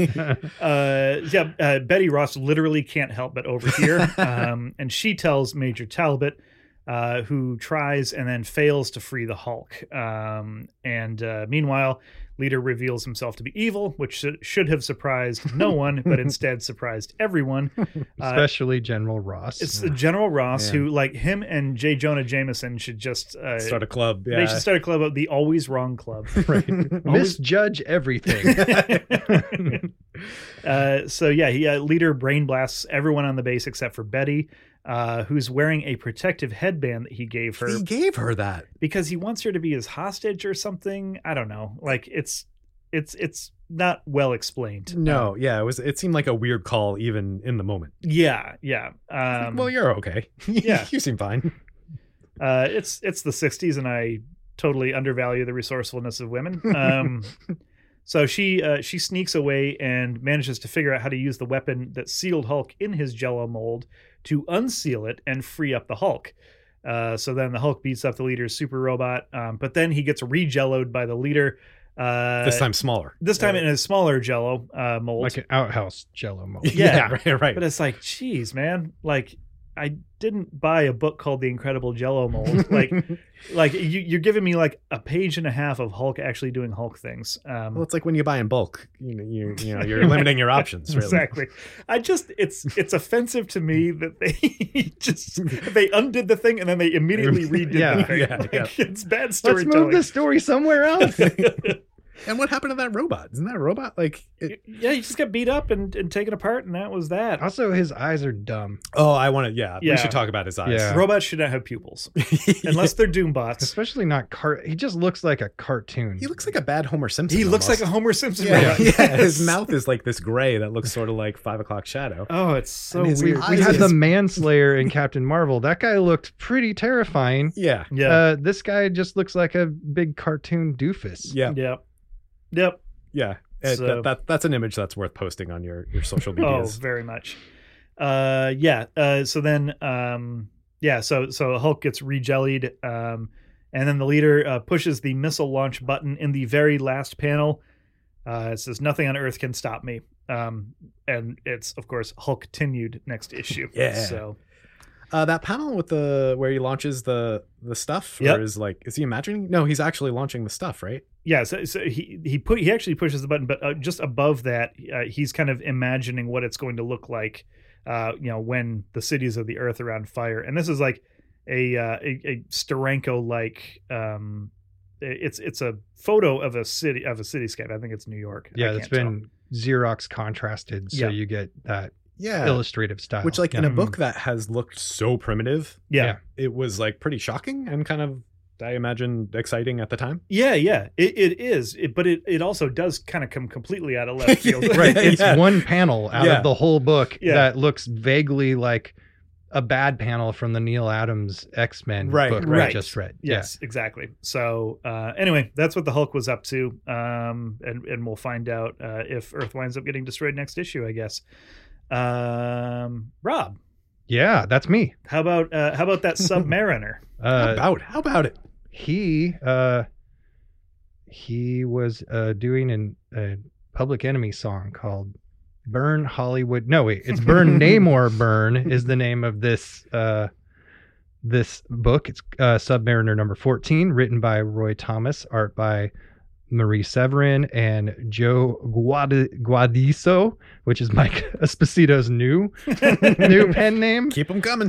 [SPEAKER 3] Betty Ross literally can't help but overhear. And she tells Major Talbot, who tries and then fails to free the Hulk. Meanwhile, Leader reveals himself to be evil, which should have surprised no one, but instead surprised everyone.
[SPEAKER 2] Especially General Ross.
[SPEAKER 3] It's General Ross,
[SPEAKER 4] Yeah.
[SPEAKER 3] who, like him and J. Jonah Jameson, should just
[SPEAKER 4] Start a club. Yeah.
[SPEAKER 3] They should start a club, the Always Wrong Club.
[SPEAKER 2] right. Misjudge everything.
[SPEAKER 3] Leader brain blasts everyone on the base except for Betty, who's wearing a protective headband that he gave her
[SPEAKER 4] He gave her that.
[SPEAKER 3] because he wants her to be his hostage or something. I don't know. Like it's not well explained.
[SPEAKER 4] No, yeah, it seemed like a weird call even in the moment.
[SPEAKER 3] Yeah.
[SPEAKER 4] Well, you're okay.
[SPEAKER 3] Yeah.
[SPEAKER 4] You seem fine.
[SPEAKER 3] It's the 60s, and I totally undervalue the resourcefulness of women. So she sneaks away and manages to figure out how to use the weapon that sealed Hulk in his Jello mold to unseal it and free up the Hulk. So then the Hulk beats up the leader's super robot, but then he gets re-jelloed by the leader.
[SPEAKER 4] This time smaller.
[SPEAKER 3] This time in a smaller Jello mold.
[SPEAKER 2] Like an outhouse Jello mold.
[SPEAKER 3] Yeah.
[SPEAKER 4] right.
[SPEAKER 3] But it's like, geez, man, like I didn't buy a book called The Incredible Jello Mold. Like you're giving me like a page and a half of Hulk actually doing Hulk things.
[SPEAKER 4] Well, it's like when you buy in bulk, you're limiting your options. Really.
[SPEAKER 3] Exactly. It's offensive to me that they undid the thing and then they immediately redid the thing. It's bad storytelling.
[SPEAKER 2] Let's move the story somewhere else.
[SPEAKER 4] And what happened to that robot? Isn't that robot like?
[SPEAKER 3] Yeah, he just got beat up and taken apart, and that was that.
[SPEAKER 2] Also, his eyes are dumb.
[SPEAKER 4] Oh, I want to. Yeah, we should talk about his eyes.
[SPEAKER 2] Yeah.
[SPEAKER 3] Robots should not have pupils unless they're Doombots.
[SPEAKER 2] Especially not He just looks like a cartoon.
[SPEAKER 4] He looks like a bad Homer Simpson.
[SPEAKER 3] He looks
[SPEAKER 4] almost.
[SPEAKER 3] like a Homer Simpson
[SPEAKER 4] Yeah,
[SPEAKER 3] robot.
[SPEAKER 4] yeah. His mouth is like this gray that looks sort of like 5 o'clock shadow.
[SPEAKER 3] Oh, it's so
[SPEAKER 4] And his
[SPEAKER 3] weird.
[SPEAKER 4] eyes
[SPEAKER 2] We had
[SPEAKER 4] is-
[SPEAKER 2] the Manslayer in Captain Marvel. That guy looked pretty terrifying.
[SPEAKER 4] Yeah,
[SPEAKER 3] Yeah.
[SPEAKER 2] This guy just looks like a big cartoon doofus.
[SPEAKER 4] yeah,
[SPEAKER 3] Yep.
[SPEAKER 4] yeah. And
[SPEAKER 3] So-
[SPEAKER 4] that's an image that's worth posting on your social
[SPEAKER 3] Oh,
[SPEAKER 4] medias.
[SPEAKER 3] very much. So then, so Hulk gets rejellied, and then the leader pushes the missile launch button in the very last panel. It says, "Nothing on Earth can stop me." And it's, of course, Hulk continued next issue.
[SPEAKER 4] Yeah.
[SPEAKER 3] So
[SPEAKER 4] That panel with where he launches the stuff,
[SPEAKER 3] Yep.
[SPEAKER 4] or is he imagining? No, he's actually launching the stuff, right?
[SPEAKER 3] yeah, so he actually pushes the button, but just above that, he's kind of imagining what it's going to look like, when the cities of the Earth are on fire. And this is like a Steranko like. It's a photo of a cityscape. I think it's New York.
[SPEAKER 2] Yeah,
[SPEAKER 3] I
[SPEAKER 2] it's
[SPEAKER 3] can't
[SPEAKER 2] been Xerox contrasted, so
[SPEAKER 3] Yeah.
[SPEAKER 2] you get that
[SPEAKER 4] Yeah.
[SPEAKER 2] illustrative style.
[SPEAKER 4] Which, like, in
[SPEAKER 2] Yeah.
[SPEAKER 4] a book that has looked so primitive,
[SPEAKER 3] tell. Yeah.
[SPEAKER 4] it was like pretty shocking and kind of, I imagine, exciting at the time.
[SPEAKER 3] Yeah, it is. But it also does kind of come completely out of left field.
[SPEAKER 2] Right, it's
[SPEAKER 4] Yeah.
[SPEAKER 2] one panel out
[SPEAKER 4] Yeah.
[SPEAKER 2] of the whole book
[SPEAKER 3] Yeah.
[SPEAKER 2] that looks vaguely like a bad panel from the Neil Adams X-Men
[SPEAKER 4] Right,
[SPEAKER 2] book
[SPEAKER 3] right.
[SPEAKER 2] I just read.
[SPEAKER 3] Yes, exactly. So anyway, that's what the Hulk was up to, and we'll find out if Earth winds up getting destroyed next issue, I guess. Rob,
[SPEAKER 2] Yeah, that's me.
[SPEAKER 3] how about that Submariner?
[SPEAKER 4] How about it?
[SPEAKER 2] He was doing a Public Enemy song called Burn Hollywood. No, wait, it's Burn Namor Burn is the name of this this book. It's Submariner number 14, written by Roy Thomas, art by Marie Severin and Joe Guadiso, which is Mike Esposito's new pen name.
[SPEAKER 4] Keep them coming.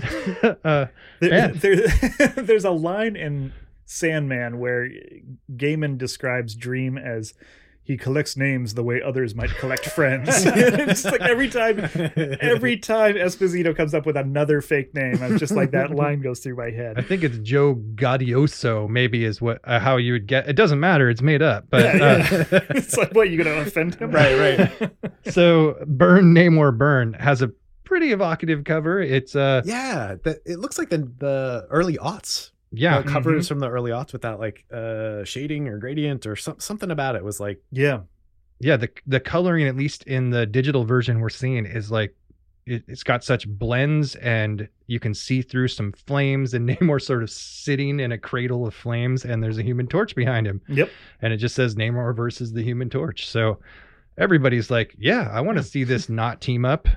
[SPEAKER 3] There's a line in Sandman where Gaiman describes Dream as he collects names the way others might collect friends. It's like every time Esposito comes up with another fake name, I'm just like, that line goes through my
[SPEAKER 2] I
[SPEAKER 3] head.
[SPEAKER 2] think it's Joe Gaudioso, maybe is what how you would get. It doesn't matter. It's made up. But
[SPEAKER 3] It's like, what, you gonna offend him?
[SPEAKER 4] Right.
[SPEAKER 2] so Burn Namor Burn has a pretty evocative cover. It's
[SPEAKER 4] Yeah, it looks like the early aughts.
[SPEAKER 2] yeah,
[SPEAKER 4] The covers from the early aughts with that like shading or gradient or something about it was like,
[SPEAKER 3] Yeah.
[SPEAKER 2] the coloring, at least in the digital version we're seeing, is like it's got such blends, and you can see through some flames, and Namor sort of sitting in a cradle of flames, and there's a Human Torch behind him.
[SPEAKER 3] Yep.
[SPEAKER 2] And it just says Namor versus the Human Torch. So everybody's like, yeah, I want to see this not team up.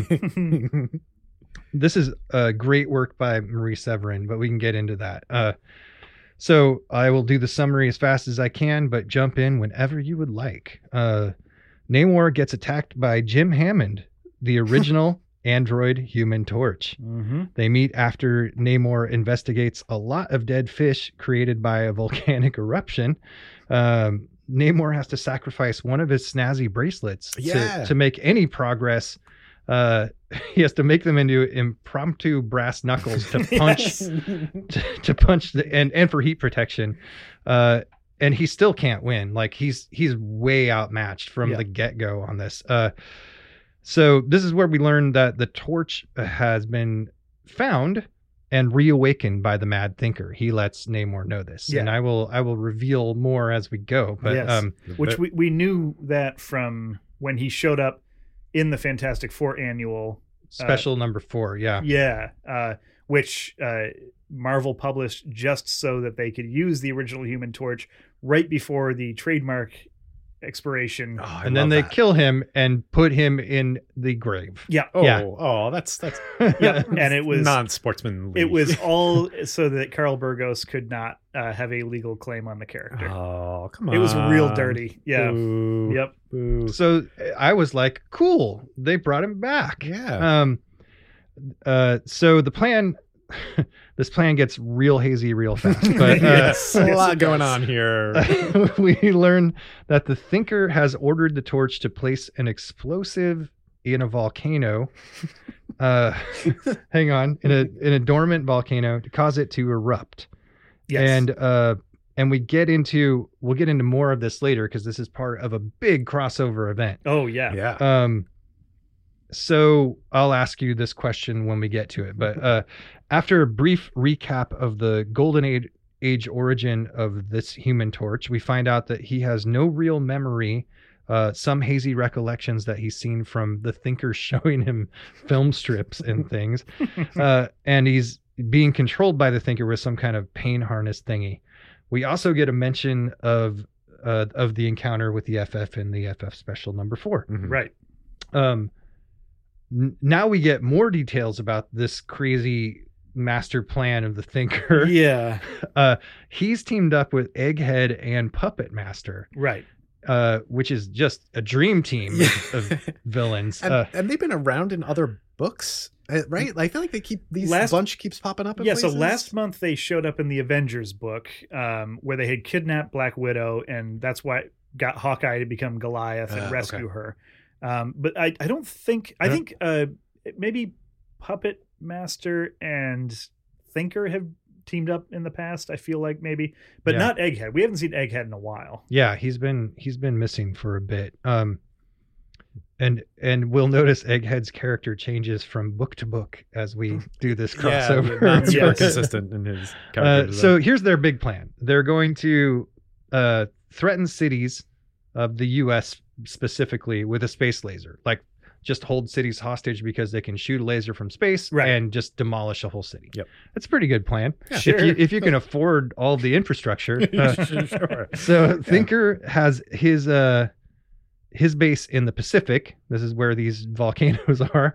[SPEAKER 2] This is great work by Marie Severin, but we can get into that. So I will do the summary as fast as I can, but jump in whenever you would like. Namor gets attacked by Jim Hammond, the original android Human Torch.
[SPEAKER 3] Mm-hmm.
[SPEAKER 2] They meet after Namor investigates a lot of dead fish created by a volcanic eruption. Namor has to sacrifice one of his snazzy bracelets to make any progress. He has to make them into impromptu brass knuckles to punch, to punch and for heat protection. And he still can't win. Like he's way outmatched from the get-go on this. So this is where we learn that the torch has been found and reawakened by the Mad Thinker. He lets Namor know this, and I will reveal more as we go. But
[SPEAKER 3] Yes. Which we knew that from when he showed up in the Fantastic Four annual
[SPEAKER 2] special number 4,
[SPEAKER 3] which Marvel published just so that they could use the original Human Torch right before the trademark expiration.
[SPEAKER 4] Oh,
[SPEAKER 2] and then they kill him and put him in the grave.
[SPEAKER 3] Yeah.
[SPEAKER 4] That's
[SPEAKER 3] Yeah. And it was
[SPEAKER 4] non-sportsmanly.
[SPEAKER 3] It was all so that Carl Burgos could not have a legal claim on the character.
[SPEAKER 4] Oh, come on.
[SPEAKER 3] It was real dirty. Yeah.
[SPEAKER 4] Boo.
[SPEAKER 3] Yep.
[SPEAKER 4] Boo.
[SPEAKER 2] So I was like, cool, they brought him back.
[SPEAKER 4] Yeah.
[SPEAKER 2] So the plan, this plan gets real hazy real fast. But
[SPEAKER 3] Yes.
[SPEAKER 4] a
[SPEAKER 3] Yes,
[SPEAKER 4] lot
[SPEAKER 3] it
[SPEAKER 4] going
[SPEAKER 3] does.
[SPEAKER 4] on here.
[SPEAKER 2] we learn that the Thinker has ordered the Torch to place an explosive in a volcano. Hang on, in a dormant volcano to cause it to erupt.
[SPEAKER 3] Yes.
[SPEAKER 2] And we'll get into more of this later because this is part of a big crossover event.
[SPEAKER 3] Oh yeah.
[SPEAKER 4] Yeah.
[SPEAKER 2] So I'll ask you this question when we get to it. But after a brief recap of the Golden Age origin of this Human Torch, we find out that he has no real memory, some hazy recollections that he's seen from the Thinker showing him film strips and things. And he's being controlled by the Thinker with some kind of pain harness thingy. We also get a mention of the encounter with the FF in the FF special number 4.
[SPEAKER 4] Mhm.
[SPEAKER 3] Right.
[SPEAKER 2] Now we get more details about this crazy master plan of the Thinker.
[SPEAKER 3] Yeah.
[SPEAKER 2] He's teamed up with Egghead and Puppet Master,
[SPEAKER 3] Right.
[SPEAKER 2] which is just a dream team of villains.
[SPEAKER 4] And they've been around in other books, right? I feel like they keep bunch keeps popping up in
[SPEAKER 3] Yeah,
[SPEAKER 4] places.
[SPEAKER 3] so last month they showed up in the Avengers book, where they had kidnapped Black Widow, and that's why it got Hawkeye to become Goliath and rescue
[SPEAKER 4] okay.
[SPEAKER 3] her. But I don't think I think maybe Puppet Master and Thinker have teamed up in the past. I feel like maybe, but
[SPEAKER 2] Yeah.
[SPEAKER 3] not Egghead. We haven't seen Egghead in a while.
[SPEAKER 2] Yeah, he's been missing for a bit. And we'll notice Egghead's character changes from book to book as we do this crossover.
[SPEAKER 4] not super
[SPEAKER 3] Yes.
[SPEAKER 4] consistent in his character design.
[SPEAKER 2] So here's their big plan. They're going to threaten cities of the U.S. specifically with a space laser. Like, just hold cities hostage because they can shoot a laser from space
[SPEAKER 3] Right.
[SPEAKER 2] and just demolish a whole city.
[SPEAKER 4] Yep.
[SPEAKER 2] That's a pretty good plan.
[SPEAKER 3] Yeah.
[SPEAKER 2] If you can afford all the infrastructure.
[SPEAKER 4] Sure.
[SPEAKER 2] So Thinker has his base in the Pacific. This is where these volcanoes are.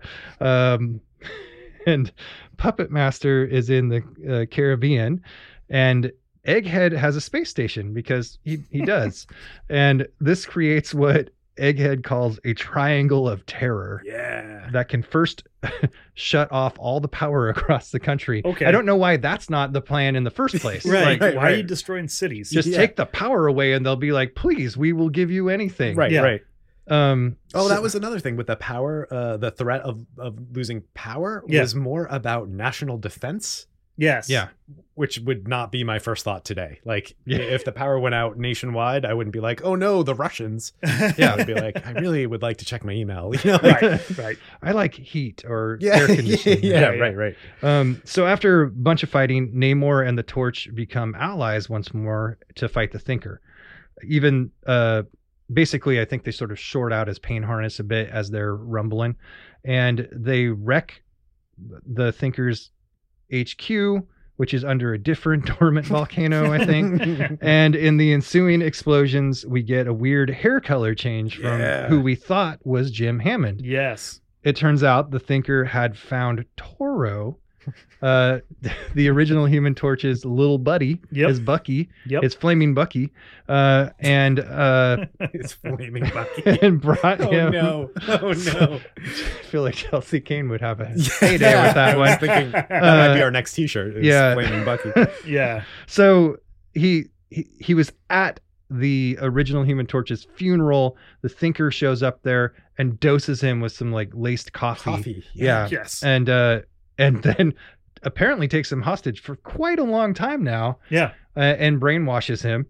[SPEAKER 2] And Puppet Master is in the Caribbean. And Egghead has a space station because he does. And this creates what Egghead calls a triangle of terror.
[SPEAKER 4] Yeah.
[SPEAKER 2] That can first shut off all the power across the country.
[SPEAKER 3] Okay.
[SPEAKER 2] I don't know why that's not the plan in the first place.
[SPEAKER 3] Right.
[SPEAKER 2] Like,
[SPEAKER 3] Why are you destroying cities?
[SPEAKER 2] just
[SPEAKER 4] Yeah.
[SPEAKER 2] take the power away and they'll be like, please, we will give you anything.
[SPEAKER 4] Right.
[SPEAKER 3] Yeah.
[SPEAKER 4] Right. Oh,
[SPEAKER 2] So-
[SPEAKER 4] that was another thing with the power. The threat of losing power
[SPEAKER 3] Yeah.
[SPEAKER 4] was more about national defense,
[SPEAKER 3] Yes.
[SPEAKER 2] Yeah.
[SPEAKER 4] which would not be my first thought today. Like,
[SPEAKER 2] Yeah.
[SPEAKER 4] if the power went out nationwide, I wouldn't be like, oh no, the Russians.
[SPEAKER 2] Yeah.
[SPEAKER 4] I'd be like, I really would like to check my email. You know, like,
[SPEAKER 3] Right. Right.
[SPEAKER 2] I like heat or
[SPEAKER 4] yeah,
[SPEAKER 2] air conditioning.
[SPEAKER 4] yeah,
[SPEAKER 3] Yeah.
[SPEAKER 4] right.
[SPEAKER 2] So after a bunch of fighting, Namor and the Torch become allies once more to fight the Thinker. Even basically, I think they sort of short out his pain harness a bit as they're rumbling, and they wreck the Thinker's HQ, which is under a different dormant volcano, I think. And in the ensuing explosions, we get a weird hair color change from
[SPEAKER 4] Yeah.
[SPEAKER 2] who we thought was Jim Hammond.
[SPEAKER 3] Yes.
[SPEAKER 2] It turns out the Thinker had found Toro, the original Human Torch's little buddy,
[SPEAKER 3] Yep.
[SPEAKER 2] his Bucky,
[SPEAKER 3] Yep.
[SPEAKER 2] his flaming Bucky, and
[SPEAKER 4] It's flaming Bucky.
[SPEAKER 2] and brought
[SPEAKER 4] Oh
[SPEAKER 2] him.
[SPEAKER 4] no! Oh no!
[SPEAKER 2] I feel like Chelsea Kane would have a heyday with that
[SPEAKER 4] I was
[SPEAKER 2] one.
[SPEAKER 4] thinking that might be our next T-shirt. Is
[SPEAKER 2] yeah.
[SPEAKER 4] Flaming Bucky.
[SPEAKER 3] Yeah.
[SPEAKER 2] So he was at the original Human Torch's funeral. The Thinker shows up there and doses him with some like laced coffee. Yeah.
[SPEAKER 3] Yes.
[SPEAKER 2] And then apparently takes him hostage for quite a long time now.
[SPEAKER 3] Yeah.
[SPEAKER 2] And brainwashes him.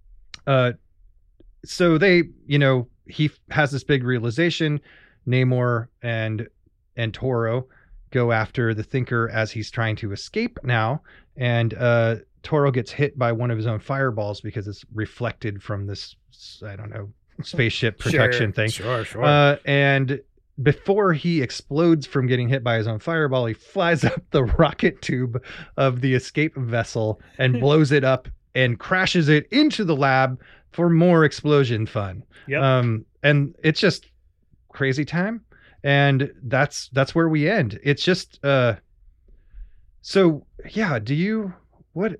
[SPEAKER 2] So they, he has this big realization. Namor and Toro go after the Thinker as he's trying to escape now. And Toro gets hit by one of his own fireballs because it's reflected from this, I don't know, spaceship protection thing.
[SPEAKER 4] Sure.
[SPEAKER 2] And before he explodes from getting hit by his own fireball, he flies up the rocket tube of the escape vessel and blows it up and crashes it into the lab for more explosion fun.
[SPEAKER 3] Yep.
[SPEAKER 2] And it's just crazy time, and that's where we end. It's just so yeah. Do you what?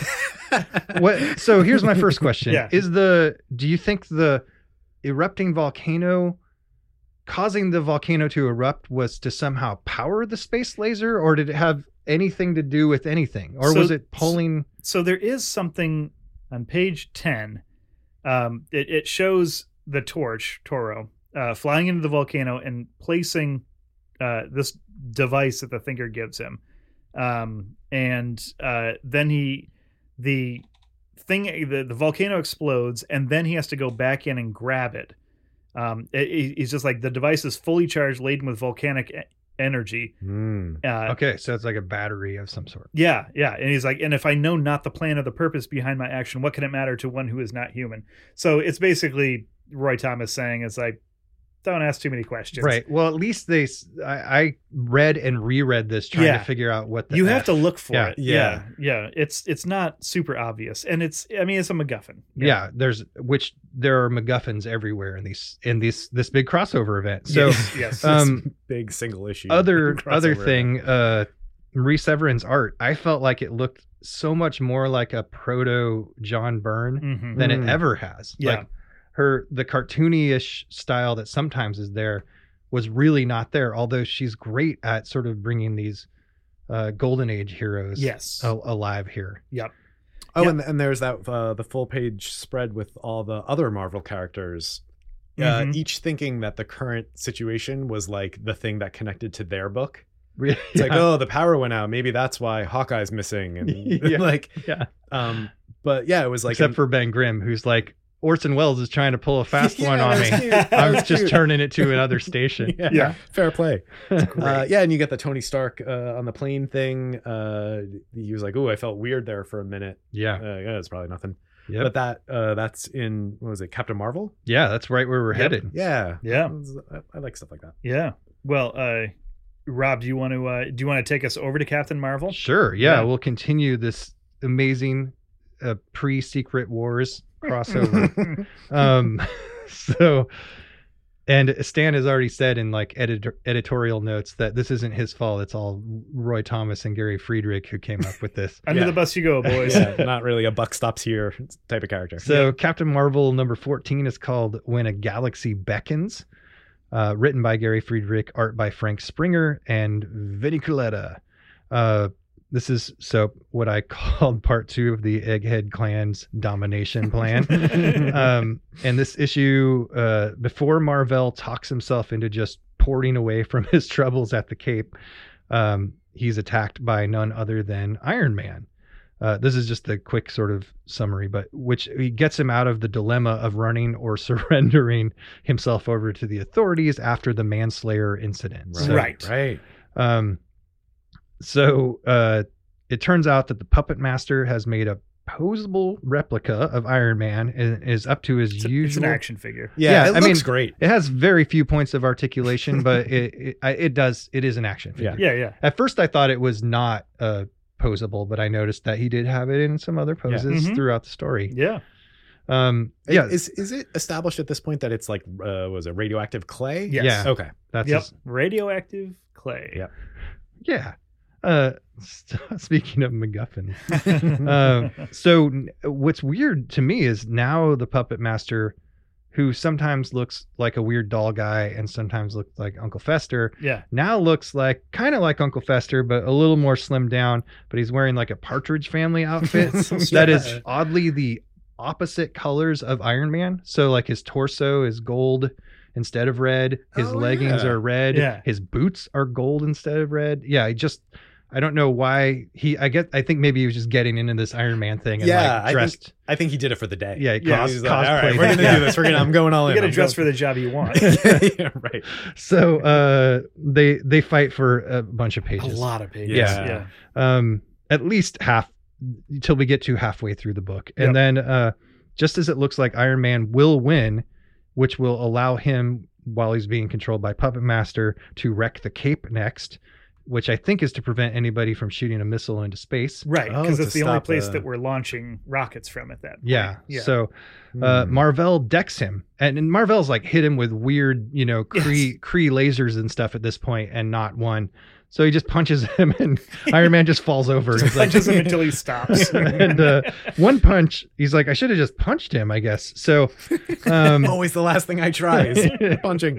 [SPEAKER 2] So here's my first question:
[SPEAKER 3] Yeah.
[SPEAKER 2] do you think the erupting volcano causing the volcano to erupt was to somehow power the space laser, or did it have anything to do with anything, or was it pulling?
[SPEAKER 3] So there is something on page 10. It shows the torch, Toro, flying into the volcano and placing this device that the thinker gives him. Then the volcano explodes, and then he has to go back in and grab it. He's just like, the device is fully charged, laden with volcanic energy.
[SPEAKER 2] Okay, so it's like a battery of some sort.
[SPEAKER 3] Yeah. And he's like, and if I know not the plan or the purpose behind my action, what can it matter to one who is not human? So it's basically Roy Thomas saying, it's like, don't ask too many questions.
[SPEAKER 2] Right. Well, at least I read and reread this trying to figure out what the
[SPEAKER 3] you have to look for it.
[SPEAKER 4] Yeah.
[SPEAKER 3] Yeah. It's not super obvious. And it's a MacGuffin.
[SPEAKER 2] Yeah. There are MacGuffins everywhere in this big crossover event. So
[SPEAKER 3] yes.
[SPEAKER 4] Big single issue.
[SPEAKER 2] Other
[SPEAKER 4] crossover
[SPEAKER 2] thing, Marie Severin's art, I felt like it looked so much more like a proto John Byrne than it ever has.
[SPEAKER 3] Yeah.
[SPEAKER 2] Like the cartoony-ish style that sometimes is there was really not there, although she's great at sort of bringing these golden age heroes alive here.
[SPEAKER 3] Yep.
[SPEAKER 4] Oh, and there's that the full page spread with all the other Marvel characters, each thinking that the current situation was like the thing that connected to their book. It's like, oh, the power went out. Maybe that's why Hawkeye's missing. And but yeah, it was like,
[SPEAKER 2] except for Ben Grimm, who's like, Orson Welles is trying to pull a fast one on me. I'm just turning it to another station.
[SPEAKER 4] Yeah. Fair play. And you get the Tony Stark on the plane thing. He was like, "Oh, I felt weird there for a minute."
[SPEAKER 2] Yeah,
[SPEAKER 4] it's probably nothing.
[SPEAKER 2] Yeah,
[SPEAKER 4] but that's in, what was it, Captain Marvel?
[SPEAKER 2] Yeah, that's right where we're headed.
[SPEAKER 4] Yeah. I like stuff like that.
[SPEAKER 3] Yeah. Well, Rob, do you want to take us over to Captain Marvel?
[SPEAKER 2] Sure. Yeah. We'll continue this amazing pre-Secret Wars crossover. And Stan has already said in like editorial notes that this isn't his fault. It's all Roy Thomas and Gary Friedrich who came up with this.
[SPEAKER 3] Under the bus you go, boys.
[SPEAKER 4] Not really a buck stops here type of character.
[SPEAKER 2] So Captain Marvel number 14 is called When a Galaxy Beckons, written by Gary Friedrich, art by Frank Springer and Vinnie Coletta. This is what I called part 2 of the Egghead Clan's domination plan. And this issue, before Marvel talks himself into just porting away from his troubles at the Cape, he's attacked by none other than Iron Man. This is just a quick sort of summary, but which he gets him out of the dilemma of running or surrendering himself over to the authorities after the Manslayer incident.
[SPEAKER 3] Right.
[SPEAKER 2] So it turns out that the Puppet Master has made a posable replica of Iron Man and is up to his usual. It's
[SPEAKER 3] an action figure.
[SPEAKER 4] Yeah, it looks great.
[SPEAKER 2] It has very few points of articulation, but it is an action figure.
[SPEAKER 3] Yeah.
[SPEAKER 2] At first, I thought it was not posable, but I noticed that he did have it in some other poses throughout the story.
[SPEAKER 3] Yeah.
[SPEAKER 4] Is it established at this point that it's like was it radioactive clay?
[SPEAKER 3] Yes.
[SPEAKER 2] Yeah.
[SPEAKER 4] Okay.
[SPEAKER 2] That's
[SPEAKER 3] radioactive clay.
[SPEAKER 4] Yeah.
[SPEAKER 2] Yeah. Speaking of MacGuffin, so what's weird to me is now the Puppet Master, who sometimes looks like a weird doll guy and sometimes looks like Uncle Fester, now looks like kind of like Uncle Fester, but a little more slimmed down. But he's wearing like a Partridge Family outfit that is oddly the opposite colors of Iron Man. So like his torso is gold instead of red. His leggings are red.
[SPEAKER 3] Yeah.
[SPEAKER 2] His boots are gold instead of red. Yeah, I don't know why I think maybe he was just getting into this Iron Man thing and dressed.
[SPEAKER 4] I think he did it for the day.
[SPEAKER 2] Yeah,
[SPEAKER 4] cosplay. All right, we're gonna do this. I'm going all in.
[SPEAKER 3] You got to dress for the job you want.
[SPEAKER 4] Right.
[SPEAKER 2] So they fight for a bunch of pages.
[SPEAKER 3] A lot of pages.
[SPEAKER 2] Yeah. At least half till we get to halfway through the book, and then just as it looks like Iron Man will win, which will allow him, while he's being controlled by Puppet Master, to wreck the Cape next. which I think is to prevent anybody from shooting a missile into space.
[SPEAKER 3] Right,
[SPEAKER 4] Oh,
[SPEAKER 3] because
[SPEAKER 4] to
[SPEAKER 3] it's the only
[SPEAKER 4] stop
[SPEAKER 3] place
[SPEAKER 4] the-
[SPEAKER 3] that we're launching rockets from at that point.
[SPEAKER 2] Yeah.
[SPEAKER 3] Yeah.
[SPEAKER 2] So Marvell decks him, and Marvell's like hit him with weird, Kree lasers and stuff at this point, and not one. So he just punches him, and Iron Man just falls over. He's like,
[SPEAKER 3] punches him until he stops.
[SPEAKER 2] and one punch, he's like, I should have just punched him, I guess. So,
[SPEAKER 4] Always the last thing I try is punching.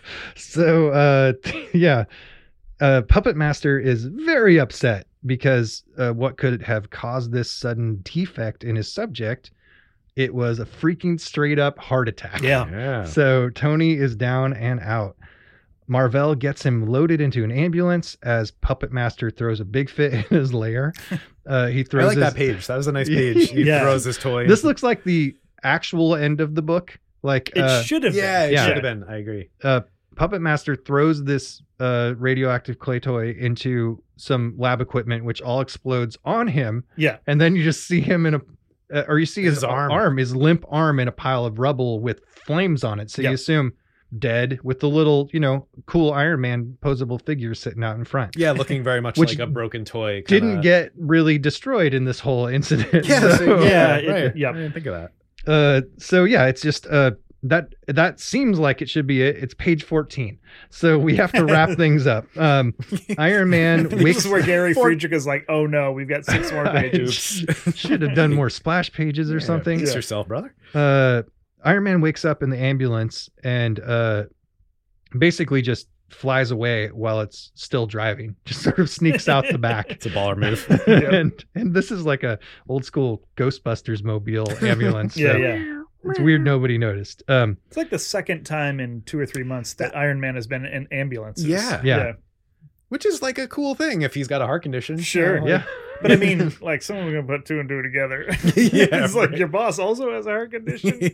[SPEAKER 2] so yeah, Puppet Master is very upset because what could have caused this sudden defect in his subject? It was a freaking straight up heart attack.
[SPEAKER 4] Yeah.
[SPEAKER 2] So Tony is down and out. Marvell gets him loaded into an ambulance as Puppet Master throws a big fit in his lair. He throws
[SPEAKER 4] I like
[SPEAKER 2] his,
[SPEAKER 4] that page. That was a nice page. He
[SPEAKER 3] Yeah.
[SPEAKER 4] throws his toy.
[SPEAKER 2] This looks like the actual end of the book. Like
[SPEAKER 3] It should have
[SPEAKER 4] yeah,
[SPEAKER 3] been.
[SPEAKER 4] it
[SPEAKER 2] Yeah.
[SPEAKER 4] should have been. I agree.
[SPEAKER 2] Puppet Master throws this radioactive clay toy into some lab equipment, which all explodes on him.
[SPEAKER 3] Yeah.
[SPEAKER 2] And then you just see him in or you see his
[SPEAKER 4] His arm.
[SPEAKER 2] his limp arm in a pile of rubble with flames on it. So you
[SPEAKER 3] Yep.
[SPEAKER 2] assume dead with the little, cool Iron Man posable figure sitting out in front.
[SPEAKER 4] Yeah, looking very much
[SPEAKER 2] Which
[SPEAKER 4] like a broken toy.
[SPEAKER 2] Didn't get really destroyed in this whole incident.
[SPEAKER 4] Yeah,
[SPEAKER 2] So,
[SPEAKER 3] yeah,
[SPEAKER 4] right.
[SPEAKER 3] yep.
[SPEAKER 4] I didn't think of that.
[SPEAKER 2] so yeah, it's just that seems like it should be it. It's page 14. So we have to wrap things up. Iron Man
[SPEAKER 3] This
[SPEAKER 2] wakes
[SPEAKER 3] is where Gary Friedrich is like, oh no, we've got 6 more pages.
[SPEAKER 2] should have done more splash pages or something.
[SPEAKER 4] Fix yourself, brother.
[SPEAKER 2] Iron Man wakes up in the ambulance and basically just flies away while it's still driving. Just sort of sneaks out the back.
[SPEAKER 4] It's a baller move.
[SPEAKER 2] and this is like a old school Ghostbusters mobile ambulance.
[SPEAKER 3] Yeah,
[SPEAKER 2] so
[SPEAKER 3] yeah.
[SPEAKER 2] It's weird nobody noticed.
[SPEAKER 3] It's like the second time in 2 or 3 months that Iron Man has been in ambulances.
[SPEAKER 2] Yeah.
[SPEAKER 4] Which is like a cool thing if he's got a heart condition.
[SPEAKER 3] Sure.
[SPEAKER 2] Yeah.
[SPEAKER 3] But I mean, like, someone's going to put 2 and 2 together.
[SPEAKER 4] Yeah,
[SPEAKER 3] It's like,
[SPEAKER 4] right.
[SPEAKER 3] your boss also has a heart condition.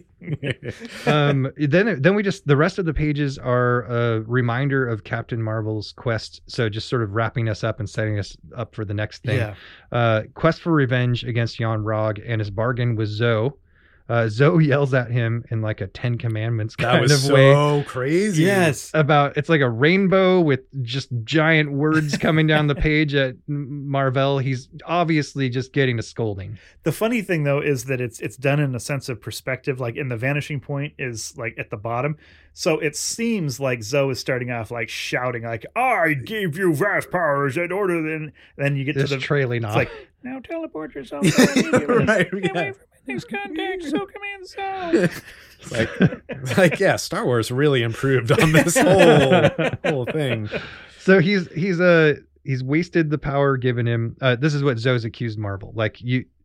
[SPEAKER 2] Then we just, the rest of the pages are a reminder of Captain Marvel's quest. So just sort of wrapping us up and setting us up for the next thing.
[SPEAKER 3] Yeah.
[SPEAKER 2] Quest for revenge against Jan Rog and his bargain with Zoe. Zoe yells at him in like a 10 Commandments
[SPEAKER 4] That
[SPEAKER 2] kind
[SPEAKER 4] was
[SPEAKER 2] of way
[SPEAKER 4] so crazy.
[SPEAKER 3] Yes.
[SPEAKER 2] about, it's like a rainbow with just giant words coming down the page at Marvell. He's obviously just getting a scolding.
[SPEAKER 3] The funny thing though is that it's done in a sense of perspective. Like in the vanishing point is like at the bottom, so it seems like Zoe is starting off like shouting like, "I gave you vast powers in order." Then you get
[SPEAKER 2] Just
[SPEAKER 3] to the
[SPEAKER 2] trailing
[SPEAKER 3] it's
[SPEAKER 2] off.
[SPEAKER 3] like, now teleport yourself immediately.
[SPEAKER 4] Right,
[SPEAKER 3] Get
[SPEAKER 4] yeah.
[SPEAKER 3] away from my next contact. So command Zoe.
[SPEAKER 4] It's like, yeah, Star Wars really improved on this whole thing.
[SPEAKER 2] So he's wasted the power given him. This is what Zoe's accused Marvel. Like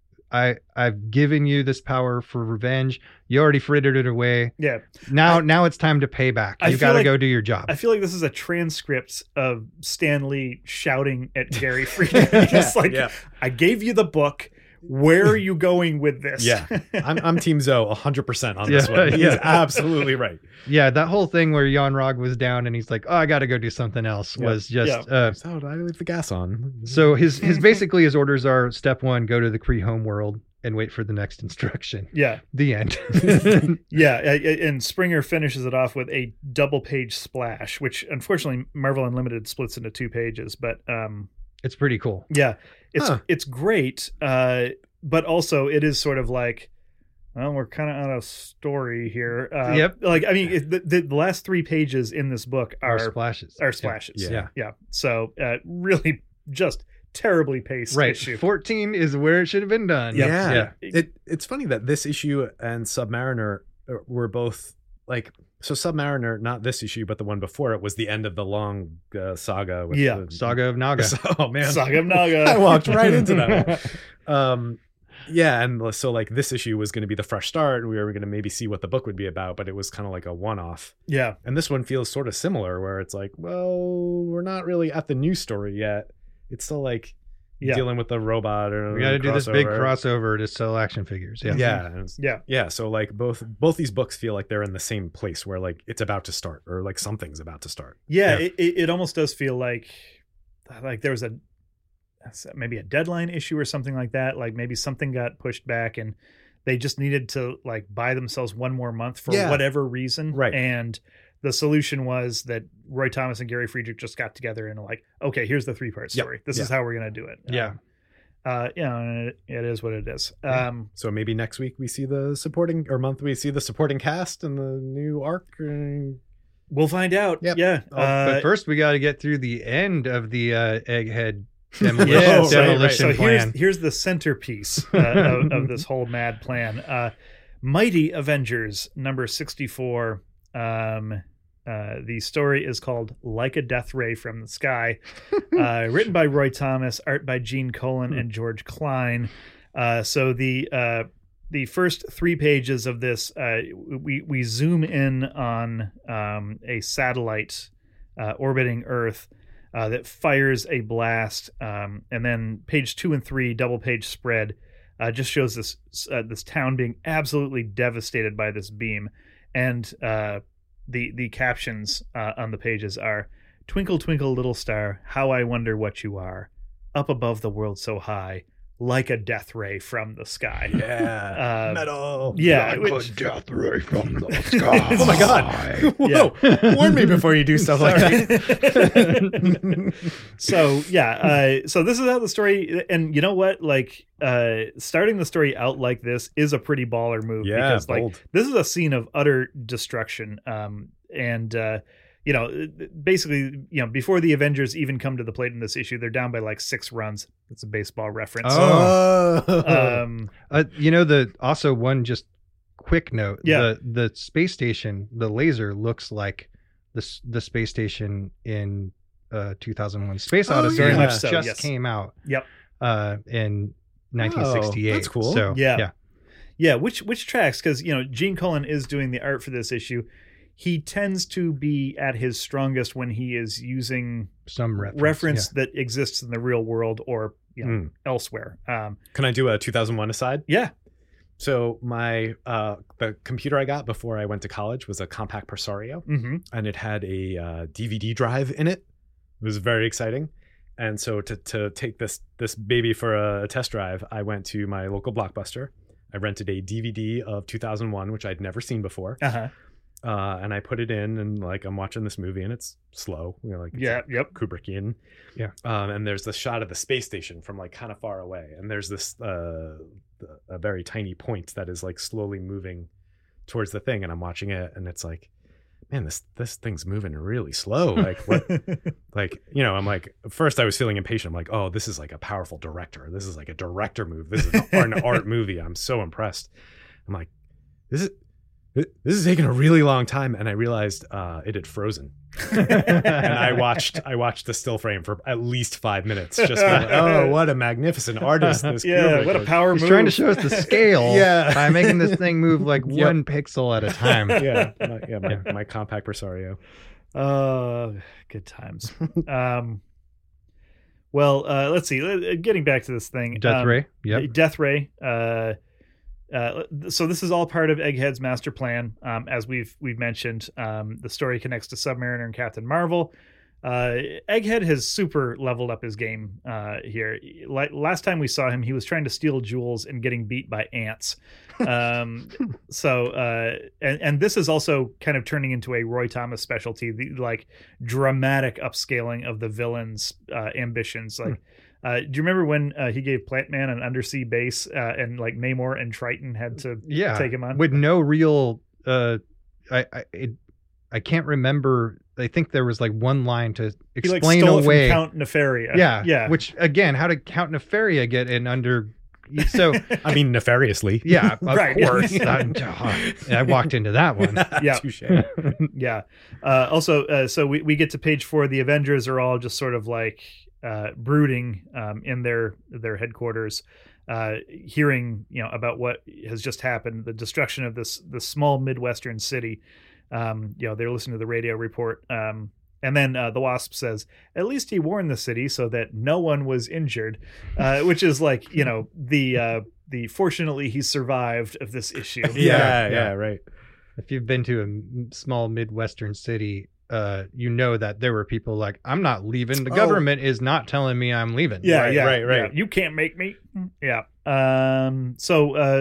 [SPEAKER 2] I've given you this power for revenge. You already frittered it away.
[SPEAKER 3] Yeah.
[SPEAKER 2] Now it's time to pay back.
[SPEAKER 3] I
[SPEAKER 2] You
[SPEAKER 3] feel
[SPEAKER 2] got to
[SPEAKER 3] like-
[SPEAKER 2] go do your job.
[SPEAKER 3] I feel like this is a transcript of Stan Lee shouting at Gary Friedrich. Just like,
[SPEAKER 4] Yeah.
[SPEAKER 3] I gave you the book. Where are you going with this?
[SPEAKER 4] Yeah. I'm Team Zoe 100% on this
[SPEAKER 2] Yeah,
[SPEAKER 4] one. He's
[SPEAKER 2] yeah.
[SPEAKER 4] absolutely right.
[SPEAKER 2] Yeah, that whole thing where Jan Rog was down and he's like, "Oh, I got to go do something else,"
[SPEAKER 4] Yeah.
[SPEAKER 2] was just.
[SPEAKER 4] So did I leave the gas on?
[SPEAKER 2] So his basically his orders are: step 1, go to the Kree homeworld and wait for the next instruction.
[SPEAKER 3] Yeah.
[SPEAKER 2] The end.
[SPEAKER 3] Yeah. And Springer finishes it off with a double page splash, which unfortunately Marvel Unlimited splits into 2 pages. But
[SPEAKER 2] It's pretty cool.
[SPEAKER 3] yeah,
[SPEAKER 4] Huh.
[SPEAKER 3] it's great. But also it is sort of like, well, we're kind of out of story here.
[SPEAKER 2] Yep.
[SPEAKER 3] Like, I mean, the last 3 pages in this book
[SPEAKER 2] Our
[SPEAKER 3] are
[SPEAKER 2] splashes.
[SPEAKER 3] splashes.
[SPEAKER 2] Yeah.
[SPEAKER 3] Yeah. So really just terribly paced
[SPEAKER 2] Right.
[SPEAKER 3] issue.
[SPEAKER 2] 14 is where it should have been done.
[SPEAKER 3] Yep.
[SPEAKER 4] Yeah.
[SPEAKER 2] Yeah.
[SPEAKER 4] It's funny that this issue and Submariner were both like, so Submariner, not this issue, but the one before it, was the end of the long saga. With
[SPEAKER 3] Yeah.
[SPEAKER 4] the,
[SPEAKER 2] Saga of Naga.
[SPEAKER 4] Oh man,
[SPEAKER 3] Saga of Naga.
[SPEAKER 4] I walked right into that one. Yeah, and so like this issue was going to be the fresh start. We were going to maybe see what the book would be about, but it was kind of like a one-off.
[SPEAKER 3] Yeah.
[SPEAKER 4] And this one feels sort of similar, where it's like, well, we're not really at the new story yet. It's still like
[SPEAKER 3] Yeah.
[SPEAKER 4] dealing with the robot or
[SPEAKER 2] We got to do this big
[SPEAKER 4] crossover.
[SPEAKER 2] crossover to sell action figures. Yeah.
[SPEAKER 4] Yeah, and it's-
[SPEAKER 3] Yeah.
[SPEAKER 4] yeah. So like both these books feel like they're in the same place where like it's about to start or like something's about to start.
[SPEAKER 3] Yeah,
[SPEAKER 2] Yeah.
[SPEAKER 3] it almost does feel like there was maybe a deadline issue or something like that. Like maybe something got pushed back and they just needed to like buy themselves one more month for
[SPEAKER 4] Yeah.
[SPEAKER 3] whatever reason.
[SPEAKER 4] Right.
[SPEAKER 3] And the solution was that Roy Thomas and Gary Friedrich just got together and like, okay, here's the 3-part story. This is how we're going to do it.
[SPEAKER 2] Yeah.
[SPEAKER 3] It is what it is.
[SPEAKER 4] So maybe next week we see the supporting, or month we see the supporting cast and the new arc.
[SPEAKER 3] We'll find out.
[SPEAKER 4] Yep.
[SPEAKER 3] Yeah.
[SPEAKER 2] But first we got to get through the end of the Egghead demolition,
[SPEAKER 3] Yeah,
[SPEAKER 2] demolition
[SPEAKER 3] so
[SPEAKER 2] plan.
[SPEAKER 3] here's the centerpiece of this whole mad plan. Mighty Avengers number 64. The story is called Like a Death Ray from the Sky, written by Roy Thomas, art by Gene Colan and George Klein. So the first 3 pages of this, we zoom in on a satellite orbiting Earth that fires a blast, and then page 2 and 3, double page spread, just shows this town being absolutely devastated by this beam, and the captions on the pages are, "Twinkle, twinkle, little star, how I wonder what you are, up above the world so high, like a death ray from the sky."
[SPEAKER 4] Yeah. Metal.
[SPEAKER 3] Yeah.
[SPEAKER 2] Like a death ray from the sky.
[SPEAKER 4] Oh my God. Whoa. Warn me before you do stuff like that.
[SPEAKER 3] So so this is how the story, and you know what, like starting the story out like this is a pretty baller move, because
[SPEAKER 4] bold.
[SPEAKER 3] like this is a scene of utter destruction, and basically, before the Avengers even come to the plate in this issue, they're down by like 6 runs. It's a baseball reference.
[SPEAKER 2] Also one just quick note.
[SPEAKER 3] Yeah.
[SPEAKER 2] The space station, the laser looks like the space station in 2001 Space Odyssey,
[SPEAKER 3] very much
[SPEAKER 2] which
[SPEAKER 3] so,
[SPEAKER 2] just
[SPEAKER 3] yes.
[SPEAKER 2] came out
[SPEAKER 3] Yep.
[SPEAKER 2] in 1968.
[SPEAKER 4] that's cool.
[SPEAKER 2] So
[SPEAKER 3] Yeah, which tracks, because Gene Colan is doing the art for this issue. He tends to be at his strongest when he is using
[SPEAKER 2] some
[SPEAKER 3] reference that exists in the real world or elsewhere.
[SPEAKER 4] Can I do a 2001 aside?
[SPEAKER 3] Yeah.
[SPEAKER 4] So my the computer I got before I went to college was a Compaq Presario, and it had a DVD drive in it. It was very exciting. And so to take this baby for a test drive, I went to my local Blockbuster. I rented a DVD of 2001, which I'd never seen before. And I put it in, and like I'm watching this movie, and it's slow, it's Kubrickian.
[SPEAKER 2] Yeah.
[SPEAKER 4] And there's the shot of the space station from like kind of far away, and there's this a very tiny point that is like slowly moving towards the thing, and I'm watching it, and it's like, man, this thing's moving really slow. Like what? I'm like, first I was feeling impatient. I'm like, oh, this is like a powerful director. This is like a director move. This is an art movie. I'm so impressed. I'm like, this is taking a really long time, and I realized it had frozen. And I watched the still frame for at least 5 minutes. Just like, oh, what a magnificent artist this Kubrick
[SPEAKER 3] what a
[SPEAKER 4] is.
[SPEAKER 3] power
[SPEAKER 2] He's
[SPEAKER 3] move.
[SPEAKER 2] trying to show us the scale
[SPEAKER 4] Yeah.
[SPEAKER 2] by making this thing move like 1 pixel at a time.
[SPEAKER 4] My Compaq Presario.
[SPEAKER 3] Good times. Well, let's see. Getting back to this thing.
[SPEAKER 2] Death Ray. Yep.
[SPEAKER 3] Death Ray. So this is all part of Egghead's master plan. As we've mentioned, the story connects to Submariner and Captain Marvel. Egghead has super leveled up his game here. Last time we saw him, he was trying to steal jewels and getting beat by ants. And this is also kind of turning into a Roy Thomas specialty, the like dramatic upscaling of the villain's ambitions. Like, do you remember when he gave Plant Man an undersea base and like Namor and Triton had to take him on
[SPEAKER 2] with no real? I can't remember. I think there was like one line to explain
[SPEAKER 3] he, like, stole
[SPEAKER 2] away
[SPEAKER 3] it from Count Nefaria.
[SPEAKER 2] Yeah. Which again, how did Count Nefaria get in under? So
[SPEAKER 4] I mean, nefariously.
[SPEAKER 2] Yeah, of
[SPEAKER 3] Right.
[SPEAKER 2] course. I walked into that one.
[SPEAKER 3] Yeah.
[SPEAKER 4] Touche.
[SPEAKER 3] Yeah. Also, so we get to page 4. The Avengers are all just sort of like brooding in their headquarters, hearing about what has just happened, the destruction of this small Midwestern city. They're listening to the radio report. And then the Wasp says, at least he warned the city so that no one was injured, which is like, the fortunately he survived of this issue.
[SPEAKER 4] Yeah, right.
[SPEAKER 2] If you've been to a small Midwestern city, you know that there were people like, I'm not leaving. The government is not telling me I'm leaving.
[SPEAKER 3] Yeah,
[SPEAKER 4] Right.
[SPEAKER 3] Yeah. You can't make me. Yeah. So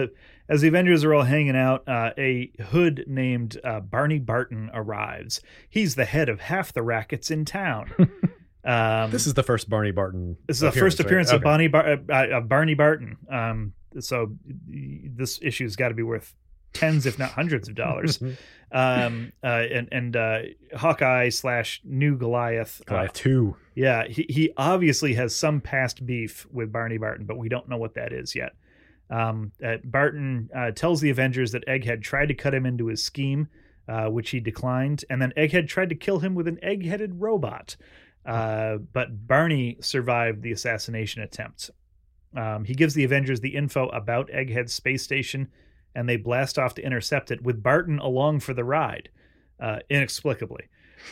[SPEAKER 3] As the Avengers are all hanging out, a hood named Barney Barton arrives. He's the head of half the rackets in town.
[SPEAKER 4] This is the first Barney Barton.
[SPEAKER 3] This is the first appearance of Barney Barton. So this issue's got to be worth tens, if not hundreds of dollars. And Hawkeye / New Goliath.
[SPEAKER 4] Goliath 2.
[SPEAKER 3] Yeah, he obviously has some past beef with Barney Barton, but we don't know what that is yet. Barton tells the Avengers that Egghead tried to cut him into his scheme, which he declined, and then Egghead tried to kill him with an egg-headed robot. But Barney survived the assassination attempt. He gives the Avengers the info about Egghead's space station, and they blast off to intercept it with Barton along for the ride, inexplicably.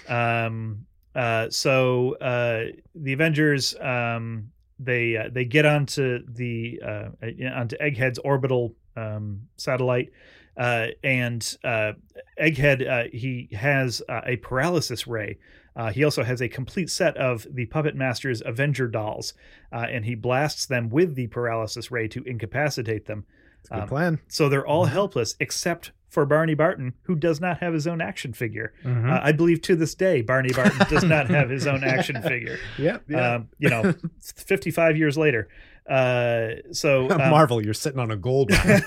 [SPEAKER 3] So the Avengers they get onto Egghead's orbital satellite, and Egghead he has a paralysis ray. He also has a complete set of the Puppet Master's Avenger dolls, and he blasts them with the paralysis ray to incapacitate them.
[SPEAKER 4] It's a good plan.
[SPEAKER 3] So they're all helpless except for Barney Barton, who does not have his own action figure. I believe to this day, Barney Barton does not have his own action figure.
[SPEAKER 4] Yeah.
[SPEAKER 3] 55 years later.
[SPEAKER 4] Marvel, you're sitting on a gold mine.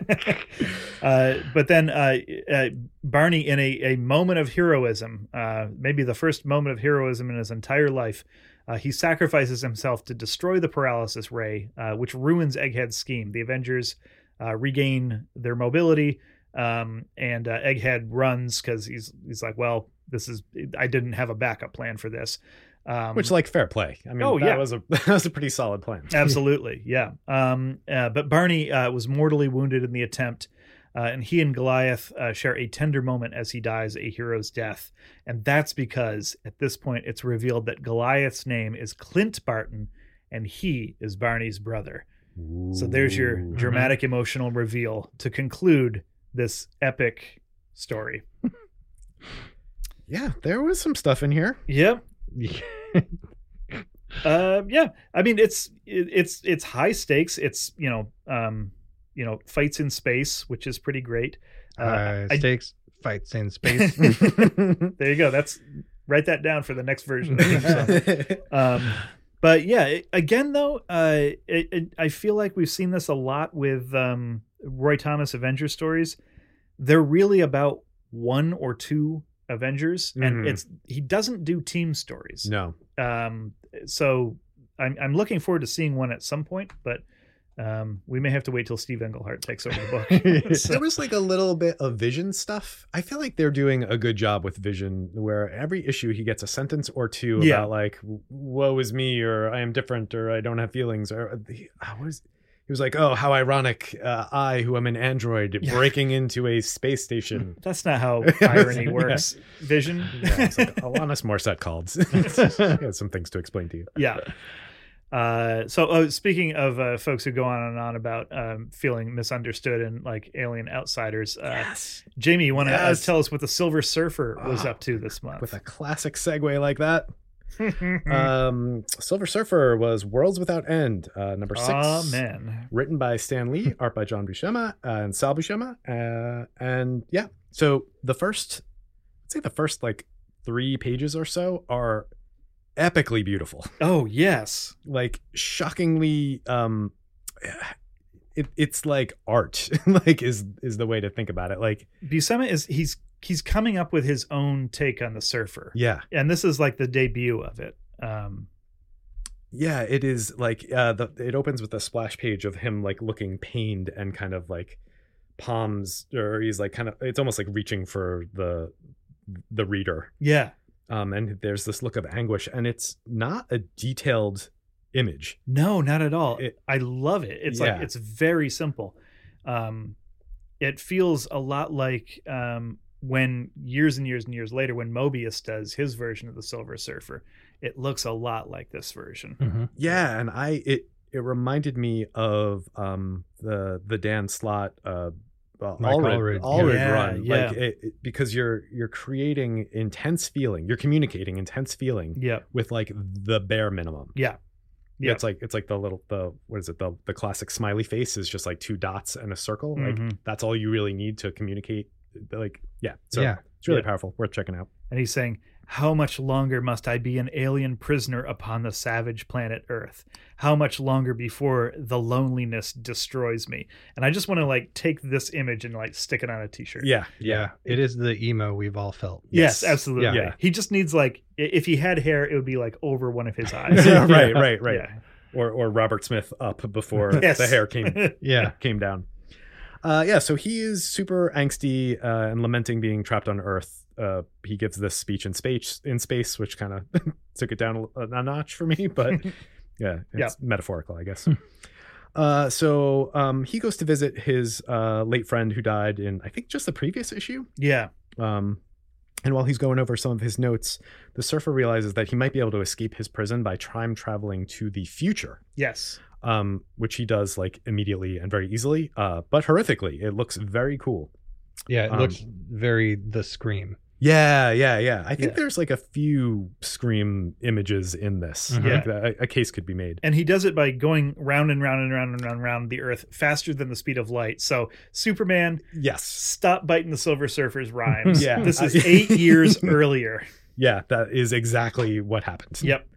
[SPEAKER 3] But then Barney, in a moment of heroism, maybe the first moment of heroism in his entire life, he sacrifices himself to destroy the paralysis ray, which ruins Egghead's scheme. The Avengers regain their mobility, and Egghead runs because he's like, well, I didn't have a backup plan for this.
[SPEAKER 4] Which, like, fair play. I mean, that was a pretty solid plan.
[SPEAKER 3] Absolutely, yeah. But Barney was mortally wounded in the attempt, and he and Goliath share a tender moment as he dies a hero's death. And that's because at this point it's revealed that Goliath's name is Clint Barton, and he is Barney's brother. Ooh. So there's your dramatic emotional reveal to conclude this epic story.
[SPEAKER 4] Yeah, there was some stuff in here.
[SPEAKER 3] Yep. Yeah. I mean, it's high stakes. It's fights in space, which is pretty great.
[SPEAKER 2] Stakes, fights in space.
[SPEAKER 3] There you go. Write that down for the next version. But yeah, again though, I feel like we've seen this a lot with Roy Thomas Avenger stories. They're really about one or two Avengers, and he doesn't do team stories.
[SPEAKER 4] No.
[SPEAKER 3] So I'm looking forward to seeing one at some point, but we may have to wait till Steve Englehart takes over the book.
[SPEAKER 4] There was like a little bit of Vision stuff. I feel like they're doing a good job with Vision, where every issue he gets a sentence or two about like, woe is me, or I am different, or I don't have feelings, or he was like, oh, how ironic, I, who am an android, breaking into a space station.
[SPEAKER 3] That's not how irony works. Vision?
[SPEAKER 4] Yeah, it's like Alanis Morissette called. He has some things to explain to you.
[SPEAKER 3] Yeah. So speaking of folks who go on and on about feeling misunderstood and like alien outsiders, Jamie, you want to tell us what the Silver Surfer was up to this month?
[SPEAKER 4] With a classic segue like that. Silver Surfer was Worlds Without End, number 6.
[SPEAKER 3] Amen.
[SPEAKER 4] Written by Stan Lee, art by John Buscema and Sal Buscema. And yeah, so the first like 3 pages or so are epically beautiful.
[SPEAKER 3] Oh yes,
[SPEAKER 4] like shockingly. It's like art, like is the way to think about it. Like
[SPEAKER 3] Buscema he's coming up with his own take on the Surfer.
[SPEAKER 4] Yeah,
[SPEAKER 3] and this is like the debut of it.
[SPEAKER 4] Yeah, it is like it opens with a splash page of him like looking pained and kind of like palms, or he's like kind of, it's almost like reaching for the reader.
[SPEAKER 3] Yeah.
[SPEAKER 4] And there's this look of anguish, and it's not a detailed image.
[SPEAKER 3] No, not at all. I love it. It's like, it's very simple. It feels a lot like when years and years and years later, when Mobius does his version of the Silver Surfer, it looks a lot like this version.
[SPEAKER 4] Mm-hmm. Yeah, and it reminded me of the Dan Slott Allred run, like because you're creating intense feeling, you're communicating intense feeling, with like the bare minimum.
[SPEAKER 3] Yeah, Yeah.
[SPEAKER 4] It's like the what is it? The classic smiley face is just like 2 dots and a circle. Like that's all you really need to communicate. Like, so it's really powerful. Worth checking out.
[SPEAKER 3] And he's saying, how much longer must I be an alien prisoner upon the savage planet Earth? How much longer before the loneliness destroys me? And I just want to like take this image and like stick it on a t-shirt.
[SPEAKER 2] Yeah. It is the emo we've all felt.
[SPEAKER 3] Yes, absolutely.
[SPEAKER 4] Yeah.
[SPEAKER 3] He just needs like, if he had hair, it would be like over one of his eyes.
[SPEAKER 4] Right.
[SPEAKER 3] Yeah.
[SPEAKER 4] Or Robert Smith up before the hair came down. So he is super angsty and lamenting being trapped on Earth. He gives this speech in space, which kind of took it down a notch for me, but it's metaphorical, I guess. So he goes to visit his late friend who died in, I think, just the previous issue.
[SPEAKER 3] Yeah.
[SPEAKER 4] And while he's going over some of his notes, the surfer realizes that he might be able to escape his prison by time traveling to the future.
[SPEAKER 3] Yes.
[SPEAKER 4] Which he does like immediately and very easily, but horrifically. It looks very cool.
[SPEAKER 2] Yeah, it looks very The Scream.
[SPEAKER 4] Yeah. I think there's like a few Scream images in this.
[SPEAKER 3] Mm-hmm.
[SPEAKER 4] Like a case could be made.
[SPEAKER 3] And he does it by going round and round and round and round and round the Earth faster than the speed of light. So Superman, stop biting the Silver Surfer's rhymes. This is 8 years earlier.
[SPEAKER 4] Yeah, that is exactly what happened.
[SPEAKER 3] Yep.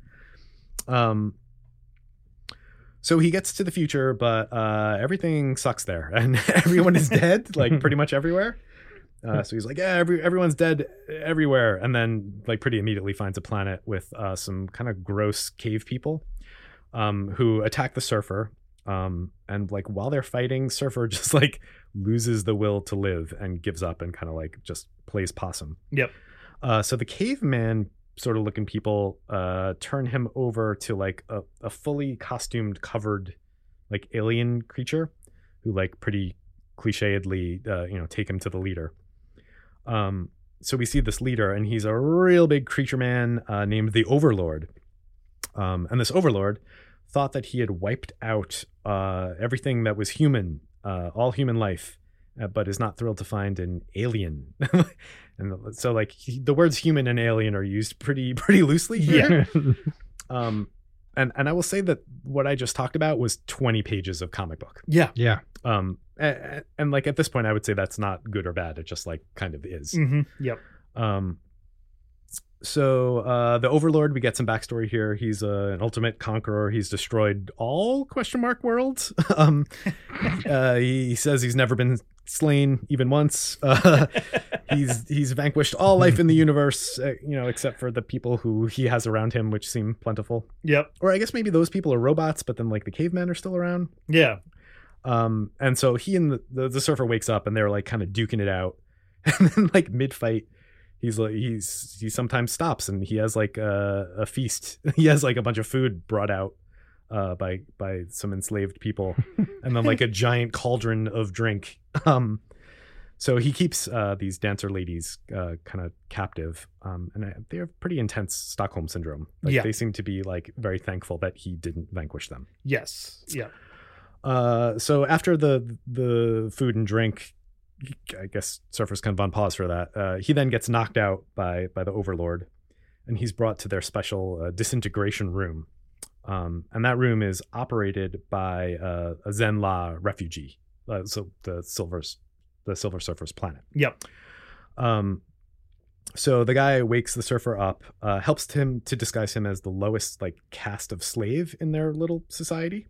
[SPEAKER 4] So he gets to the future, but everything sucks there, and everyone is dead, like pretty much everywhere. So he's like, everyone's dead everywhere, and then like pretty immediately finds a planet with some kind of gross cave people who attack the surfer. And like while they're fighting, Surfer just like loses the will to live and gives up and kind of like just plays possum.
[SPEAKER 3] Yep.
[SPEAKER 4] So the caveman sort of looking people turn him over to like a fully costumed, covered like alien creature who like pretty clichédly take him to the leader. So we see this leader, and he's a real big creature man named the Overlord. And this Overlord thought that he had wiped out everything that was human, all human life, but is not thrilled to find an alien. And so like the words human and alien are used pretty loosely here. And I will say that what I just talked about was 20 pages of comic book.
[SPEAKER 3] Yeah.
[SPEAKER 4] And like at this point I would say that's not good or bad. It just like kind of is.
[SPEAKER 3] Mm-hmm. Yep.
[SPEAKER 4] So the Overlord, we get some backstory here. He's an ultimate conqueror. He's destroyed all ? Worlds. He says he's never been slain even once. He's vanquished all life in the universe, except for the people who he has around him, which seem plentiful.
[SPEAKER 3] Yep.
[SPEAKER 4] Or I guess maybe those people are robots, but then like the cavemen are still around.
[SPEAKER 3] Yeah.
[SPEAKER 4] And so he and the surfer wakes up, and they're like kind of duking it out, and then like mid-fight, he sometimes stops, and he has like a feast. He has like a bunch of food brought out by some enslaved people, and then like a giant cauldron of drink. So he keeps these dancer ladies kind of captive, and they have pretty intense Stockholm syndrome. Like they seem to be like very thankful that he didn't vanquish them.
[SPEAKER 3] Yes. Yeah.
[SPEAKER 4] So after the food and drink, I guess Surfer's kind of on pause for that. He then gets knocked out by the Overlord, and he's brought to their special disintegration room. And that room is operated by a Zenla refugee. So the Silver Surfer's planet.
[SPEAKER 3] Yep.
[SPEAKER 4] So the guy wakes the surfer up, helps him to disguise him as the lowest like caste of slave in their little society.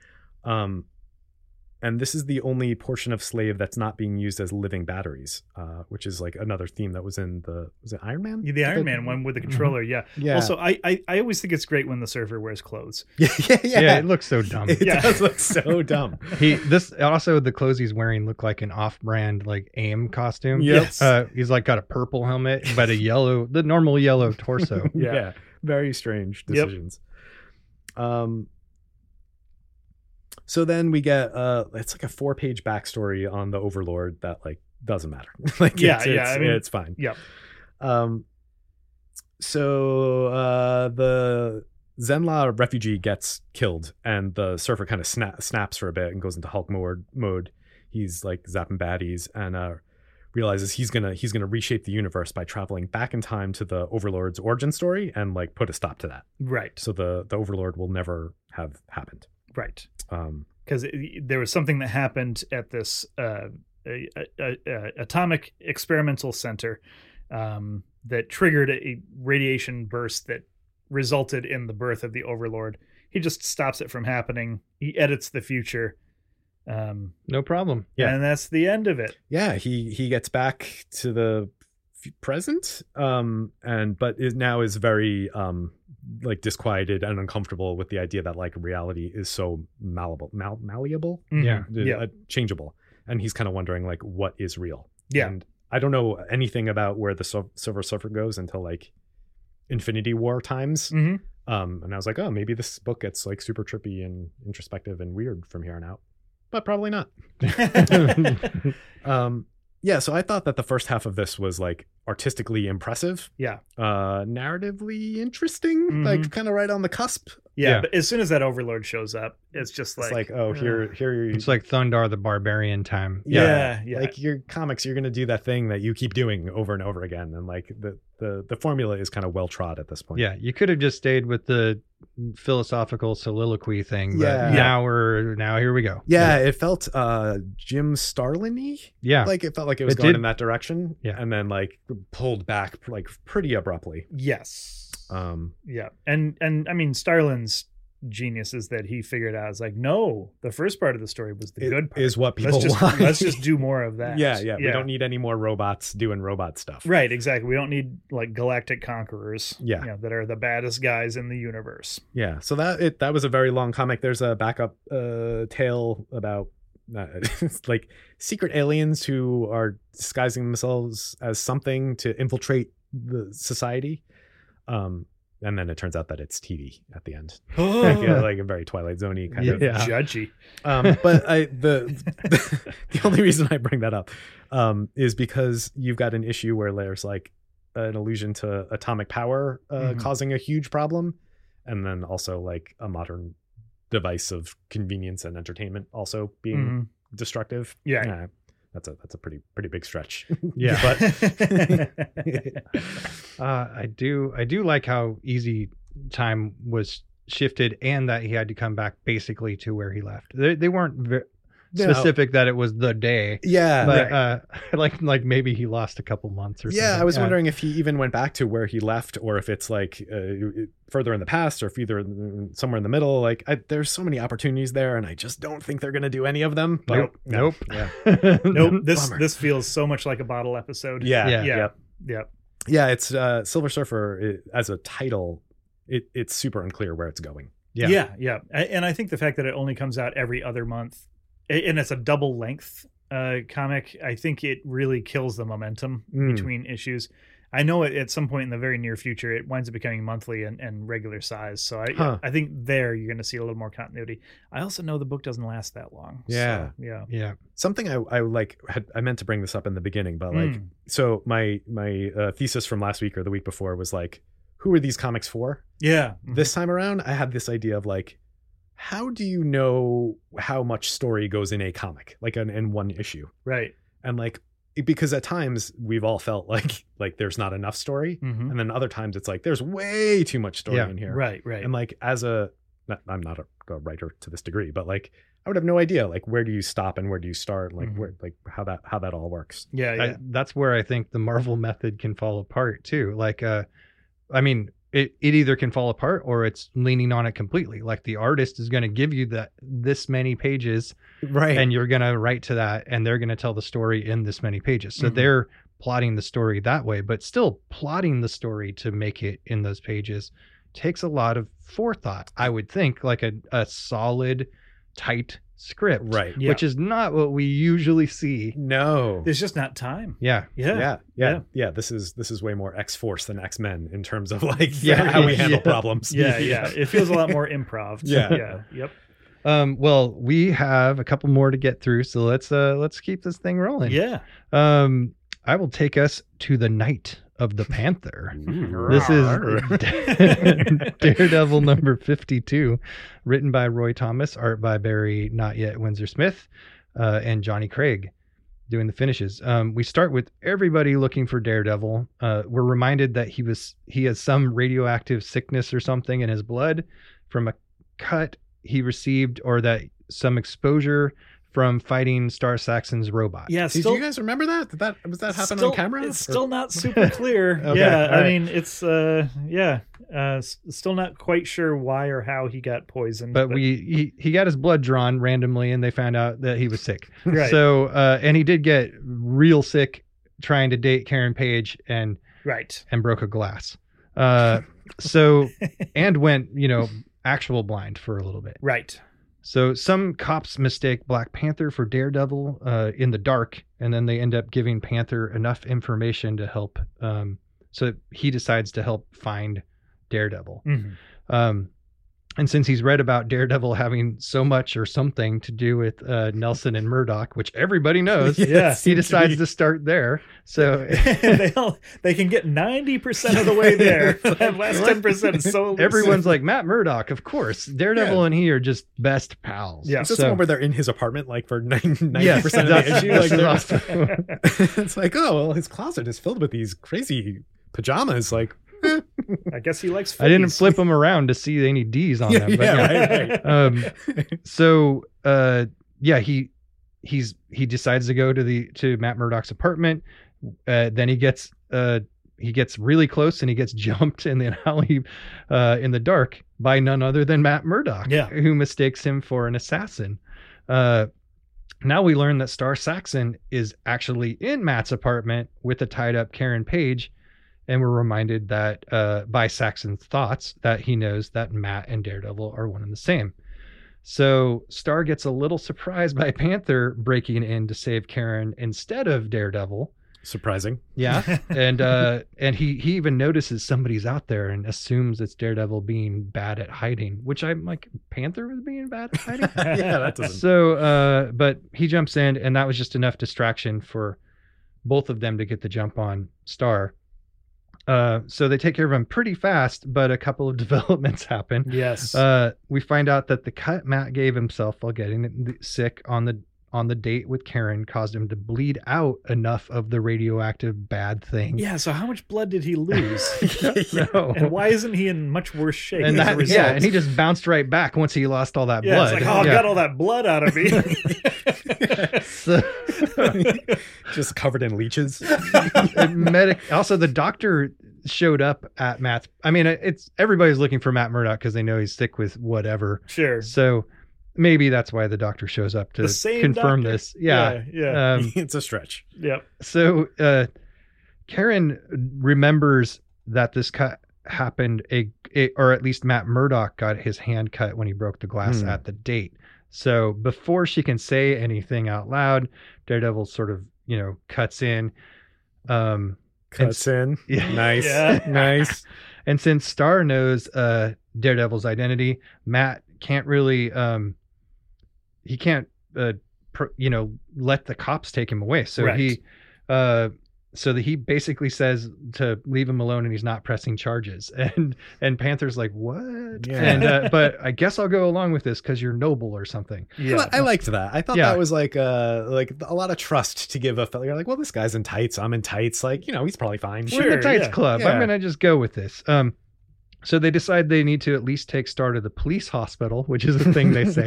[SPEAKER 4] And this is the only portion of slave that's not being used as living batteries, which is like another theme that was in was it Iron Man?
[SPEAKER 3] The Iron Man one with the controller. Mm-hmm. Yeah. Also, I always think it's great when the surfer wears clothes.
[SPEAKER 2] Yeah. It looks so dumb.
[SPEAKER 4] It does look so dumb.
[SPEAKER 2] The clothes he's wearing look like an off-brand like AIM costume.
[SPEAKER 4] Yes.
[SPEAKER 2] He's like got a purple helmet, but the normal yellow torso.
[SPEAKER 4] Yeah. Very strange decisions. Yep. So then we get it's like a 4-page backstory on the Overlord that like doesn't matter. Like it's fine.
[SPEAKER 3] Yep.
[SPEAKER 4] So the Zenla refugee gets killed, and the surfer kind of snaps for a bit and goes into Hulk mode. He's like zapping baddies and realizes he's gonna reshape the universe by traveling back in time to the Overlord's origin story and like put a stop to that.
[SPEAKER 3] Right.
[SPEAKER 4] So the Overlord will never have happened.
[SPEAKER 3] Right.
[SPEAKER 4] Um,
[SPEAKER 3] Because there was something that happened at this atomic experimental center that triggered a radiation burst that resulted in the birth of the Overlord. He just stops it from happening. He edits the future.
[SPEAKER 2] No problem.
[SPEAKER 4] Yeah.
[SPEAKER 3] And that's the end of it.
[SPEAKER 4] yeah, he gets back to the present, but now is very like disquieted and uncomfortable with the idea that like reality is so malleable,
[SPEAKER 2] Yeah.
[SPEAKER 4] changeable, and he's kind of wondering like what is real.
[SPEAKER 3] Yeah.
[SPEAKER 4] And I don't know anything about where the Silver Surfer goes until like Infinity War times.
[SPEAKER 3] Mhm.
[SPEAKER 4] And I was like, oh, maybe this book gets like super trippy and introspective and weird from here on out, but probably not. Yeah, so I thought that the first half of this was like artistically impressive,
[SPEAKER 3] Yeah.
[SPEAKER 4] narratively interesting,
[SPEAKER 3] Mhm.
[SPEAKER 4] like kind of right on the cusp.
[SPEAKER 3] Yeah,
[SPEAKER 2] Yeah.
[SPEAKER 3] but as soon as that Overlord shows up, it's just
[SPEAKER 4] It's
[SPEAKER 3] like,
[SPEAKER 4] like, oh, here,
[SPEAKER 2] It's like Thundar the Barbarian time.
[SPEAKER 3] Yeah.
[SPEAKER 4] like your comics, you're gonna do that thing that you keep doing over and over again, and like the formula is kind of well trod at this point.
[SPEAKER 2] Yeah, you could have just stayed with the philosophical soliloquy thing. But
[SPEAKER 4] Yeah.
[SPEAKER 2] now here we go.
[SPEAKER 4] Yeah, it felt Jim Starlin-y.
[SPEAKER 2] Yeah.
[SPEAKER 4] Like it felt like it was
[SPEAKER 2] It
[SPEAKER 4] going
[SPEAKER 2] did.
[SPEAKER 4] in that direction.
[SPEAKER 2] Yeah.
[SPEAKER 4] And then like pulled back like pretty abruptly.
[SPEAKER 3] yes.
[SPEAKER 4] Um
[SPEAKER 3] Yeah. And I mean, Starlin's genius is that he figured out, it's like, no, the first part of the story was the
[SPEAKER 4] it
[SPEAKER 3] good part.
[SPEAKER 4] is what people
[SPEAKER 3] let's just,
[SPEAKER 4] want.
[SPEAKER 3] let's just do more of that.
[SPEAKER 4] Yeah. We don't need any more robots doing robot stuff.
[SPEAKER 3] Right, exactly. We don't need like galactic conquerors,
[SPEAKER 4] Yeah.
[SPEAKER 3] that are the baddest guys in the universe.
[SPEAKER 4] Yeah. So that was a very long comic. There's a backup tale about like secret aliens who are disguising themselves as something to infiltrate the society. And then it turns out that it's TV at the end. Like a very Twilight Zone-y kind of.
[SPEAKER 2] Yeah.
[SPEAKER 3] Judgy.
[SPEAKER 4] But the only reason I bring that up is because you've got an issue where there's like an allusion to atomic power
[SPEAKER 3] Mhm.
[SPEAKER 4] causing a huge problem, and then also like a modern device of convenience and entertainment also being
[SPEAKER 3] Mhm.
[SPEAKER 4] destructive.
[SPEAKER 3] Yeah.
[SPEAKER 4] That's a pretty big stretch.
[SPEAKER 2] Yeah.
[SPEAKER 3] But
[SPEAKER 2] I do like how easy time was shifted and that he had to come back basically to where he left. They weren't specific that it was the day.
[SPEAKER 4] Yeah.
[SPEAKER 2] But like maybe he lost a couple months or something.
[SPEAKER 4] Yeah, I was wondering if he even went back to where he left, or if it's like further in the past, or if either somewhere in the middle. Like, there's so many opportunities there, and I just don't think they're going to do any of them. But,
[SPEAKER 2] Nope.
[SPEAKER 4] Yeah.
[SPEAKER 3] nope. This
[SPEAKER 4] Bummer.
[SPEAKER 3] this feels so much like a bottle episode.
[SPEAKER 4] Yeah.
[SPEAKER 2] Yeah.
[SPEAKER 3] Yeah.
[SPEAKER 4] Yeah. It's Silver Surfer as a title. It's super unclear where it's going.
[SPEAKER 3] Yeah. And I think the fact that it only comes out every other month, and it's a double length comic, I think it really kills the momentum between issues. I know at some point in the very near future, it winds up becoming monthly and regular size. So I think there you're going to see a little more continuity. I also know the book doesn't last that long.
[SPEAKER 4] Yeah.
[SPEAKER 3] So,
[SPEAKER 2] Yeah.
[SPEAKER 4] Something I meant to bring this up in the beginning, but like, so my thesis from last week or the week before was like, who are these comics for?
[SPEAKER 3] Yeah.
[SPEAKER 4] This time around, I had this idea of like, how do you know how much story goes in a comic, like in one issue?
[SPEAKER 3] Right.
[SPEAKER 4] And like, because at times we've all felt like there's not enough story,
[SPEAKER 3] Mhm.
[SPEAKER 4] and then other times it's like there's way too much story in here.
[SPEAKER 3] Right.
[SPEAKER 4] And like, I'm not a writer to this degree, but like, I would have no idea like where do you stop and where do you start, like where like how that all works.
[SPEAKER 3] Yeah.
[SPEAKER 2] That's where I think the Marvel method can fall apart too. Like, I mean, it either can fall apart or it's leaning on it completely. Like the artist is going to give you this many pages,
[SPEAKER 4] Right.
[SPEAKER 2] and you're going to write to that, and they're going to tell the story in this many pages. So
[SPEAKER 3] Mhm.
[SPEAKER 2] they're plotting the story that way, but still plotting the story to make it in those pages takes a lot of forethought. I would think like a solid, tight script,
[SPEAKER 4] Right.
[SPEAKER 3] Yeah.
[SPEAKER 2] which is not what we usually see.
[SPEAKER 4] No.
[SPEAKER 3] There's just not time.
[SPEAKER 2] Yeah.
[SPEAKER 3] Yeah.
[SPEAKER 4] Yeah. This is way more X-Force than X-Men in terms of like
[SPEAKER 2] Yeah.
[SPEAKER 4] how we handle
[SPEAKER 2] Yeah.
[SPEAKER 4] problems.
[SPEAKER 3] Yeah. It feels a lot more improv.
[SPEAKER 4] Yeah.
[SPEAKER 3] Yep.
[SPEAKER 2] Well, we have a couple more to get through, so let's keep this thing rolling.
[SPEAKER 3] Yeah.
[SPEAKER 2] I will take us to the Night of the Panther.
[SPEAKER 4] Ooh.
[SPEAKER 2] This is Daredevil number 52, written by Roy Thomas, art by Barry Not Yet Windsor Smith, and Johnny Craig doing the finishes. We start with everybody looking for Daredevil. We're reminded that he has some radioactive sickness or something in his blood from a cut he received, or that some exposure from fighting Star Saxon's robot.
[SPEAKER 3] Yeah,
[SPEAKER 4] Did you guys remember that? Was that happen on camera?
[SPEAKER 3] It's still not super clear.
[SPEAKER 2] Okay,
[SPEAKER 3] yeah,
[SPEAKER 2] all
[SPEAKER 3] I
[SPEAKER 2] right.
[SPEAKER 3] mean, it's still not quite sure why or how he got poisoned.
[SPEAKER 2] But he got his blood drawn randomly, and they found out that he was sick.
[SPEAKER 3] Right.
[SPEAKER 2] So and he did get real sick trying to date Karen Page and
[SPEAKER 3] right.
[SPEAKER 2] broke a glass. So and went actual blind for a little bit.
[SPEAKER 3] Right.
[SPEAKER 2] So some cops mistake Black Panther for Daredevil in the dark, and then they end up giving Panther enough information to help. So he decides to help find Daredevil.
[SPEAKER 3] Mhm.
[SPEAKER 2] And since he's read about Daredevil having so much or something to do with Nelson and Murdoch, which everybody knows,
[SPEAKER 3] Yeah.
[SPEAKER 2] he decides to start there. So
[SPEAKER 3] they can get 90% of the way there. That last 10% is so
[SPEAKER 2] everyone's like, Matt Murdock, of course. Daredevil and he are just best pals.
[SPEAKER 3] Yeah.
[SPEAKER 4] Is this
[SPEAKER 2] So-
[SPEAKER 4] the one where they're in his apartment like for 90%
[SPEAKER 2] Yes,
[SPEAKER 4] of the
[SPEAKER 2] that's-
[SPEAKER 4] issue?
[SPEAKER 2] this
[SPEAKER 4] Like,
[SPEAKER 2] is awesome.
[SPEAKER 4] it's like, oh, well, his closet is filled with these crazy pajamas. Like,
[SPEAKER 3] I guess he likes
[SPEAKER 2] I didn't
[SPEAKER 3] footies.
[SPEAKER 2] flip them around to see any D's on them. But
[SPEAKER 4] right.
[SPEAKER 2] So he decides to go to Matt Murdock's apartment. Then he gets really close and he gets jumped in the alley in the dark by none other than Matt Murdock,
[SPEAKER 3] Yeah.
[SPEAKER 2] who mistakes him for an assassin. Now we learn that Star Saxon is actually in Matt's apartment with a tied up Karen Page. And we're reminded that by Saxon's thoughts that he knows that Matt and Daredevil are one and the same. So Star gets a little surprised by Panther breaking in to save Karen instead of Daredevil.
[SPEAKER 4] Surprising.
[SPEAKER 2] Yeah. And he even notices somebody's out there and assumes it's Daredevil being bad at hiding, which I'm like, Panther was being bad at hiding?
[SPEAKER 4] Yeah, that doesn't.
[SPEAKER 2] So, but he jumps in, and that was just enough distraction for both of them to get the jump on Star. So they take care of him pretty fast, but a couple of developments happen.
[SPEAKER 3] Yes.
[SPEAKER 2] We find out that the cut Matt gave himself while getting sick on the date with Karen caused him to bleed out enough of the radioactive bad thing.
[SPEAKER 3] yeah. So how much blood did he lose?
[SPEAKER 2] So,
[SPEAKER 3] And why isn't he in much worse shape
[SPEAKER 2] and
[SPEAKER 3] as a
[SPEAKER 2] that,
[SPEAKER 3] result?
[SPEAKER 2] yeah, and he just bounced right back once he lost all that
[SPEAKER 3] yeah,
[SPEAKER 2] blood.
[SPEAKER 3] it's like, oh, I got all that blood out of me.
[SPEAKER 2] So,
[SPEAKER 4] Just covered in leeches.
[SPEAKER 2] also, the doctor showed up at Matt's. I mean, it's everybody's looking for Matt Murdock because they know he's sick with whatever.
[SPEAKER 3] Sure.
[SPEAKER 2] So maybe that's why the doctor shows up to
[SPEAKER 3] The same
[SPEAKER 2] confirm
[SPEAKER 3] doctor?
[SPEAKER 2] this. Yeah.
[SPEAKER 3] Yeah.
[SPEAKER 4] It's a stretch.
[SPEAKER 3] Yep.
[SPEAKER 2] So Karen remembers that this cut happened, or at least Matt Murdock got his hand cut when he broke the glass at the date. So before she can say anything out loud, Daredevil sort of, cuts in.
[SPEAKER 4] Cuts in.
[SPEAKER 2] Yeah.
[SPEAKER 4] Nice.
[SPEAKER 3] Yeah.
[SPEAKER 4] Nice.
[SPEAKER 2] And since Star knows Daredevil's identity, Matt can't really, he can't, let the cops take him away. So
[SPEAKER 3] Right.
[SPEAKER 2] he basically says to leave him alone and he's not pressing charges. And Panther's like, what?
[SPEAKER 4] Yeah.
[SPEAKER 2] And, but I guess I'll go along with this because you're noble or something.
[SPEAKER 3] Yeah.
[SPEAKER 4] I liked that. I thought
[SPEAKER 2] Yeah.
[SPEAKER 4] that was like a lot of trust to give a fella. You're like, well, this guy's in tights. I'm in tights. Like, he's probably fine.
[SPEAKER 2] We're in the
[SPEAKER 3] Sure,
[SPEAKER 2] Tights
[SPEAKER 3] yeah.
[SPEAKER 2] Club.
[SPEAKER 4] Yeah.
[SPEAKER 2] I'm going to just go with this. So they decide they need to at least take Star to the police hospital, which is the thing they say.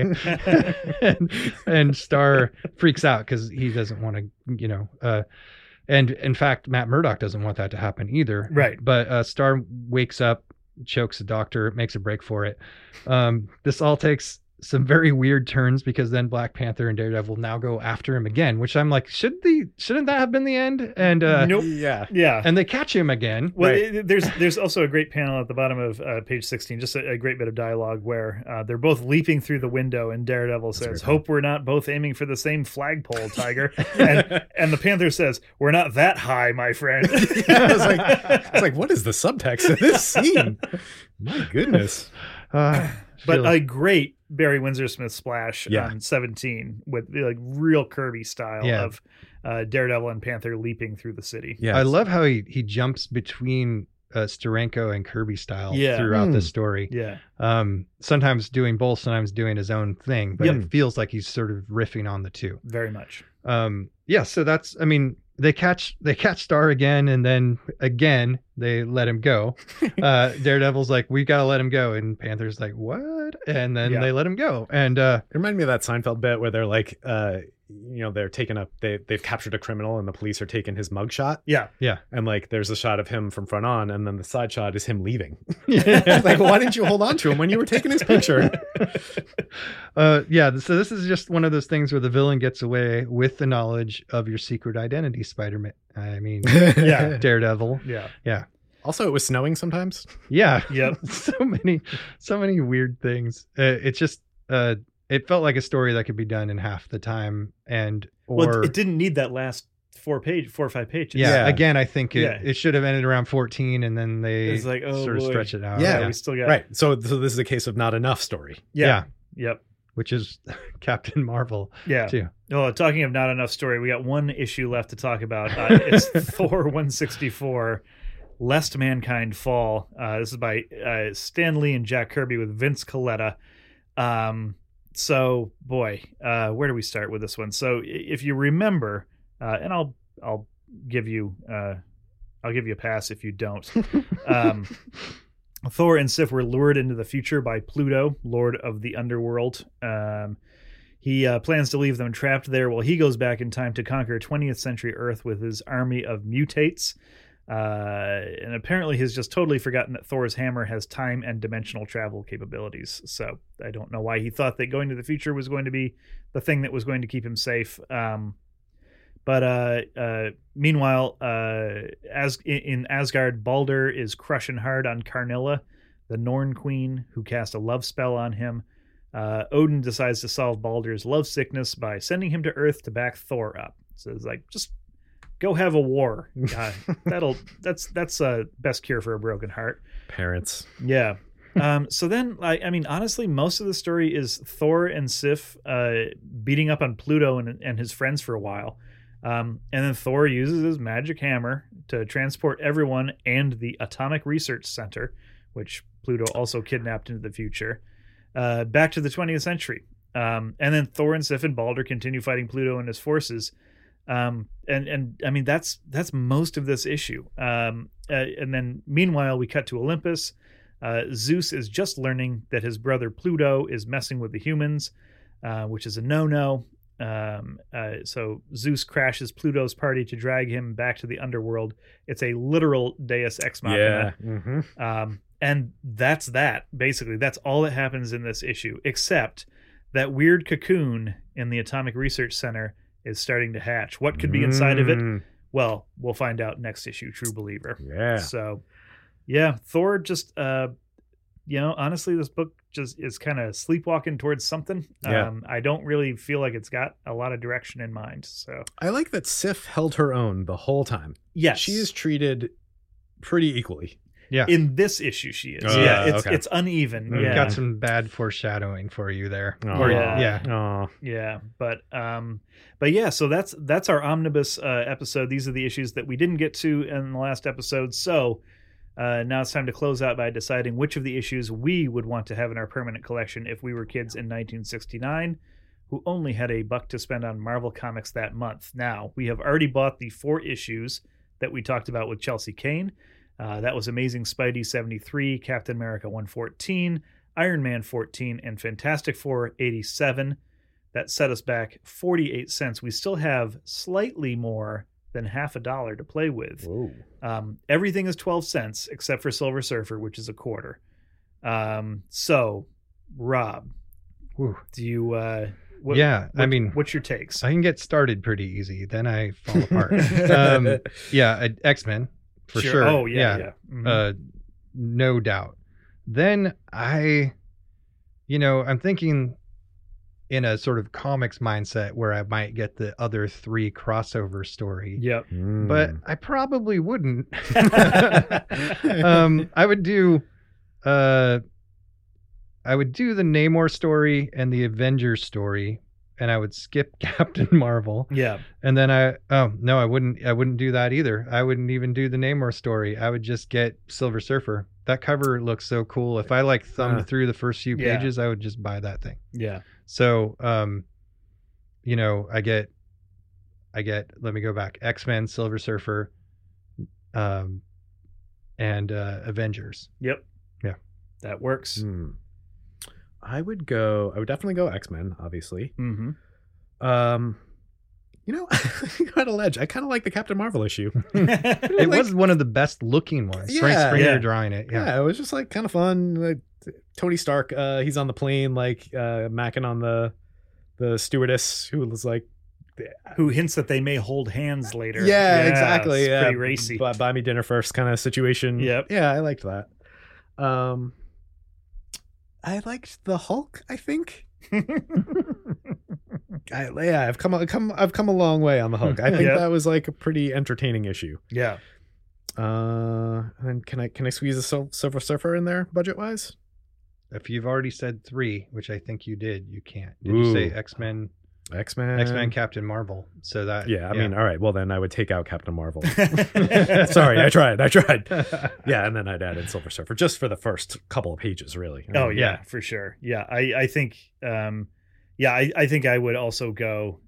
[SPEAKER 2] and Star freaks out because he doesn't want to, and in fact, Matt Murdock doesn't want that to happen either.
[SPEAKER 3] Right.
[SPEAKER 2] But Star wakes up, chokes the doctor, makes a break for it. This all takes some very weird turns because then Black Panther and Daredevil now go after him again, which I'm like, shouldn't that have been the end? And
[SPEAKER 3] Nope.
[SPEAKER 4] Yeah.
[SPEAKER 3] Yeah.
[SPEAKER 2] and they catch him again.
[SPEAKER 3] Well,
[SPEAKER 4] Right.
[SPEAKER 3] there's also a great panel at the bottom of page 16, just a great bit of dialogue where they're both leaping through the window, and Daredevil says,
[SPEAKER 4] very cool.
[SPEAKER 3] "Hope we're not both aiming for the same flagpole, Tiger." and the Panther says, "We're not that high, my friend."
[SPEAKER 4] I was like, what is the subtext of this scene? My goodness.
[SPEAKER 3] But
[SPEAKER 2] Feels-
[SPEAKER 3] a great Barry Windsor Smith splash
[SPEAKER 4] Yeah.
[SPEAKER 3] on 17 with like real Kirby style
[SPEAKER 2] Yeah.
[SPEAKER 3] of Daredevil and Panther leaping through the city.
[SPEAKER 4] Yeah.
[SPEAKER 2] I love how he jumps between Steranko and Kirby style
[SPEAKER 3] Yeah.
[SPEAKER 2] throughout the story.
[SPEAKER 3] Yeah.
[SPEAKER 2] Sometimes doing both, sometimes doing his own thing, but
[SPEAKER 3] Yep.
[SPEAKER 2] it feels like he's sort of riffing on the two.
[SPEAKER 3] Very much.
[SPEAKER 2] So that's, I mean, they catch Star again, and then again they let him go. Daredevil's like, we gotta let him go, and Panther's like, what? And then they let him go. And
[SPEAKER 4] it reminded me of that Seinfeld bit where they're like, they're taking they've captured a criminal and the police are taking his mugshot.
[SPEAKER 3] Yeah.
[SPEAKER 2] And
[SPEAKER 4] like there's a shot of him from front on, and then the side shot is him leaving. Like, why didn't you hold on to him when you were taking his picture?
[SPEAKER 2] So this is just one of those things where the villain gets away with the knowledge of your secret identity, Spider-Man. I mean, Daredevil.
[SPEAKER 3] Yeah.
[SPEAKER 4] Also, it was snowing sometimes.
[SPEAKER 2] Yeah.
[SPEAKER 3] Yep.
[SPEAKER 2] so many weird things. It's just it felt like a story that could be done in half the time,
[SPEAKER 3] well, it didn't need that last 4 or 5 pages.
[SPEAKER 2] Yeah. Again, I think it should have ended around 14, and then they
[SPEAKER 3] like,
[SPEAKER 2] sort of stretch it out.
[SPEAKER 4] Yeah,
[SPEAKER 3] we still got
[SPEAKER 4] right. So this is a case of not enough story.
[SPEAKER 3] Yeah. Yep.
[SPEAKER 2] Which is Captain Marvel.
[SPEAKER 3] Yeah.
[SPEAKER 2] Too.
[SPEAKER 3] Oh, talking of not enough story, we got one issue left to talk about. It's Thor 164. Lest Mankind Fall. This is by Stan Lee and Jack Kirby with Vince Colletta. So, boy, where do we start with this one? So, if you remember, and I'll give you a pass if you don't. Thor and Sif were lured into the future by Pluto, Lord of the Underworld. He plans to leave them trapped there while he goes back in time to conquer 20th century Earth with his army of mutates. And apparently he's just totally forgotten that Thor's hammer has time and dimensional travel capabilities. So I don't know why he thought that going to the future was going to be the thing that was going to keep him safe. But meanwhile, as in Asgard, Balder is crushing hard on Karnilla, the Norn queen, who cast a love spell on him. Odin decides to solve Balder's love sickness by sending him to Earth to back Thor up. So it's like, just go have a war. That's best cure for a broken heart.
[SPEAKER 4] Parents.
[SPEAKER 3] Yeah. So then, I mean, honestly, most of the story is Thor and Sif beating up on Pluto and his friends for a while. And then Thor uses his magic hammer to transport everyone and the Atomic Research Center, which Pluto also kidnapped into the future, back to the 20th century. And then Thor and Sif and Balder continue fighting Pluto and his forces. And I mean, that's most of this issue. And then meanwhile, we cut to Olympus. Zeus is just learning that his brother Pluto is messing with the humans, which is a no-no. So Zeus crashes Pluto's party to drag him back to the underworld. It's a literal Deus Ex Machina.
[SPEAKER 4] Yeah. Mm-hmm.
[SPEAKER 3] And that's that. Basically, that's all that happens in this issue, except that weird cocoon in the Atomic Research Center is starting to hatch. What could be inside of it? Well, we'll find out next issue, True Believer.
[SPEAKER 4] Yeah.
[SPEAKER 3] So, yeah, Thor just, honestly, this book just is kind of sleepwalking towards something.
[SPEAKER 4] Yeah.
[SPEAKER 3] I don't really feel like it's got a lot of direction in mind. So
[SPEAKER 4] I like that Sif held her own the whole time.
[SPEAKER 3] yes,
[SPEAKER 4] She is treated pretty equally.
[SPEAKER 2] Yeah.
[SPEAKER 3] in this issue. She is.
[SPEAKER 4] Okay.
[SPEAKER 3] It's uneven.
[SPEAKER 2] We've
[SPEAKER 3] Yeah.
[SPEAKER 2] got some bad foreshadowing for you there.
[SPEAKER 4] Oh.
[SPEAKER 2] Or-
[SPEAKER 3] Yeah.
[SPEAKER 4] Oh.
[SPEAKER 3] Yeah, but yeah, so that's our omnibus episode. These are the issues that we didn't get to in the last episode. So now it's time to close out by deciding which of the issues we would want to have in our permanent collection if we were kids in 1969 who only had $1 to spend on Marvel Comics that month. Now, we have already bought the 4 issues that we talked about with Chelsea Kane. That was Amazing Spidey 73, Captain America 114, Iron Man 14, and Fantastic Four 87. That set us back 48 cents. We still have slightly more than $0.50 to play with.
[SPEAKER 4] Whoa.
[SPEAKER 3] Everything is 12 cents except for Silver Surfer, which is $0.25. So, Rob,
[SPEAKER 2] Whew.
[SPEAKER 3] do you... what's your takes?
[SPEAKER 2] I can get started pretty easy. Then I fall apart. X-Men for sure.
[SPEAKER 3] Oh, yeah. Mhm.
[SPEAKER 2] No doubt. Then I'm thinking in a sort of comics mindset where I might get the other 3 crossover story.
[SPEAKER 3] Yep.
[SPEAKER 2] But I probably wouldn't. I would do the Namor story and the Avengers story, and I would skip Captain Marvel.
[SPEAKER 3] Yeah.
[SPEAKER 2] And then I wouldn't do that either. I wouldn't even do the Namor story. I would just get Silver Surfer. That cover looks so cool. If I thumbed through the first few pages, I would just buy that thing.
[SPEAKER 3] Yeah.
[SPEAKER 2] So, I I get, let me go back, X-Men, Silver Surfer, and Avengers.
[SPEAKER 3] Yep.
[SPEAKER 2] Yeah.
[SPEAKER 3] That works.
[SPEAKER 4] I would definitely go X-Men, obviously.
[SPEAKER 3] Mm-hmm.
[SPEAKER 4] You know, you got a ledge. I kind of like the Captain Marvel issue.
[SPEAKER 2] It was one of the best looking ones.
[SPEAKER 4] Yeah,
[SPEAKER 2] Frank Springer
[SPEAKER 3] yeah.
[SPEAKER 2] drawing it.
[SPEAKER 4] Yeah, it was just like kind of fun. Like, Tony Stark, he's on the plane, like macking on the stewardess who was like,
[SPEAKER 3] Who hints that they may hold hands later.
[SPEAKER 4] yeah, exactly.
[SPEAKER 3] It's
[SPEAKER 4] Yeah,
[SPEAKER 3] pretty racy.
[SPEAKER 4] Buy me dinner first kind of situation.
[SPEAKER 3] Yep.
[SPEAKER 4] Yeah, I liked that. I liked the Hulk, I think. I've come a long way on the Hulk. I think
[SPEAKER 3] Yep.
[SPEAKER 4] that was like a pretty entertaining issue.
[SPEAKER 3] Yeah.
[SPEAKER 4] And can I squeeze a Silver Surfer in there budget wise?
[SPEAKER 2] If you've already said 3, which I think you did, you can't. Did you say X-Men, Captain Marvel? So that
[SPEAKER 4] Yeah, I mean, all right. Well, then I would take out Captain Marvel. Sorry, I tried. Yeah, and then I'd add in Silver Surfer just for the first couple of pages, really.
[SPEAKER 3] Oh yeah, for sure. Yeah, I think I think I would also go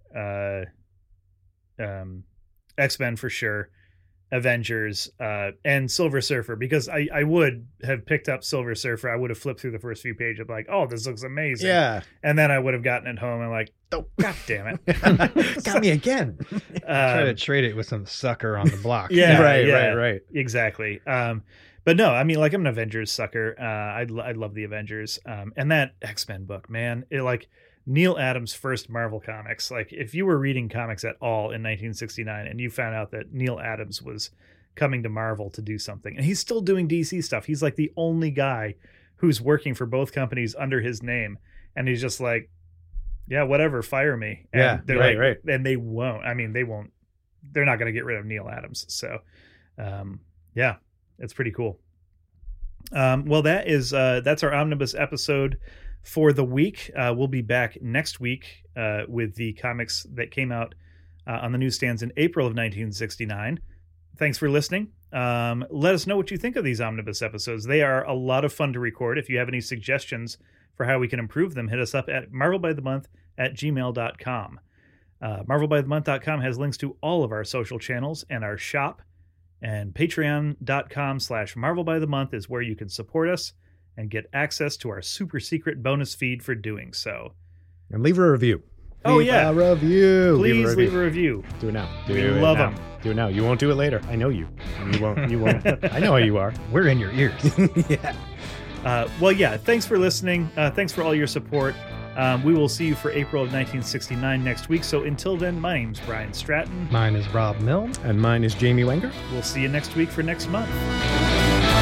[SPEAKER 3] X-Men for sure, Avengers, and Silver Surfer, because I would have picked up Silver Surfer. I would have flipped through the first few pages like, oh, this looks amazing.
[SPEAKER 4] Yeah.
[SPEAKER 3] And then I would have gotten it home and like, oh, god damn it.
[SPEAKER 4] Got me again.
[SPEAKER 2] Try to trade it with some sucker on the block.
[SPEAKER 3] Yeah,
[SPEAKER 4] Right.
[SPEAKER 3] Exactly. But no, I mean, like, I'm an Avengers sucker. I love the Avengers. And that X-Men book, man, it, like, Neil Adams' first Marvel comics. Like, if you were reading comics at all in 1969 and you found out that Neil Adams was coming to Marvel to do something, and he's still doing DC stuff. He's like the only guy who's working for both companies under his name. And he's just like, yeah, whatever, fire me. And
[SPEAKER 4] Yeah,
[SPEAKER 3] they're
[SPEAKER 4] right.
[SPEAKER 3] And they won't. I mean, they won't. They're not going to get rid of Neil Adams. So, yeah, it's pretty cool. Well, that's our omnibus episode for the week. We'll be back next week with the comics that came out on the newsstands in April of 1969. Thanks for listening. Let us know what you think of these omnibus episodes. They are a lot of fun to record. If you have any suggestions for how we can improve them, hit us up at marvelbythemonth@gmail.com. Marvelbythemonth.com has links to all of our social channels and our shop, and patreon.com/marvelbythemonth is where you can support us and get access to our super secret bonus feed for doing so.
[SPEAKER 4] And leave a review.
[SPEAKER 3] Oh, yeah.
[SPEAKER 4] A review.
[SPEAKER 3] Please leave a review.
[SPEAKER 4] Do it now.
[SPEAKER 3] We love
[SPEAKER 4] now.
[SPEAKER 3] them.
[SPEAKER 4] Do it now. You won't do it later. I know you. You won't. You won't. I know how you are.
[SPEAKER 2] We're in your ears.
[SPEAKER 4] Yeah.
[SPEAKER 3] Well, yeah, thanks for listening. Thanks for all your support. We will see you for April of 1969 next week. So until then, my name's Brian Stratton.
[SPEAKER 2] Mine is Rob Milne.
[SPEAKER 4] And mine is Jamie Wenger.
[SPEAKER 3] We'll see you next week for next month.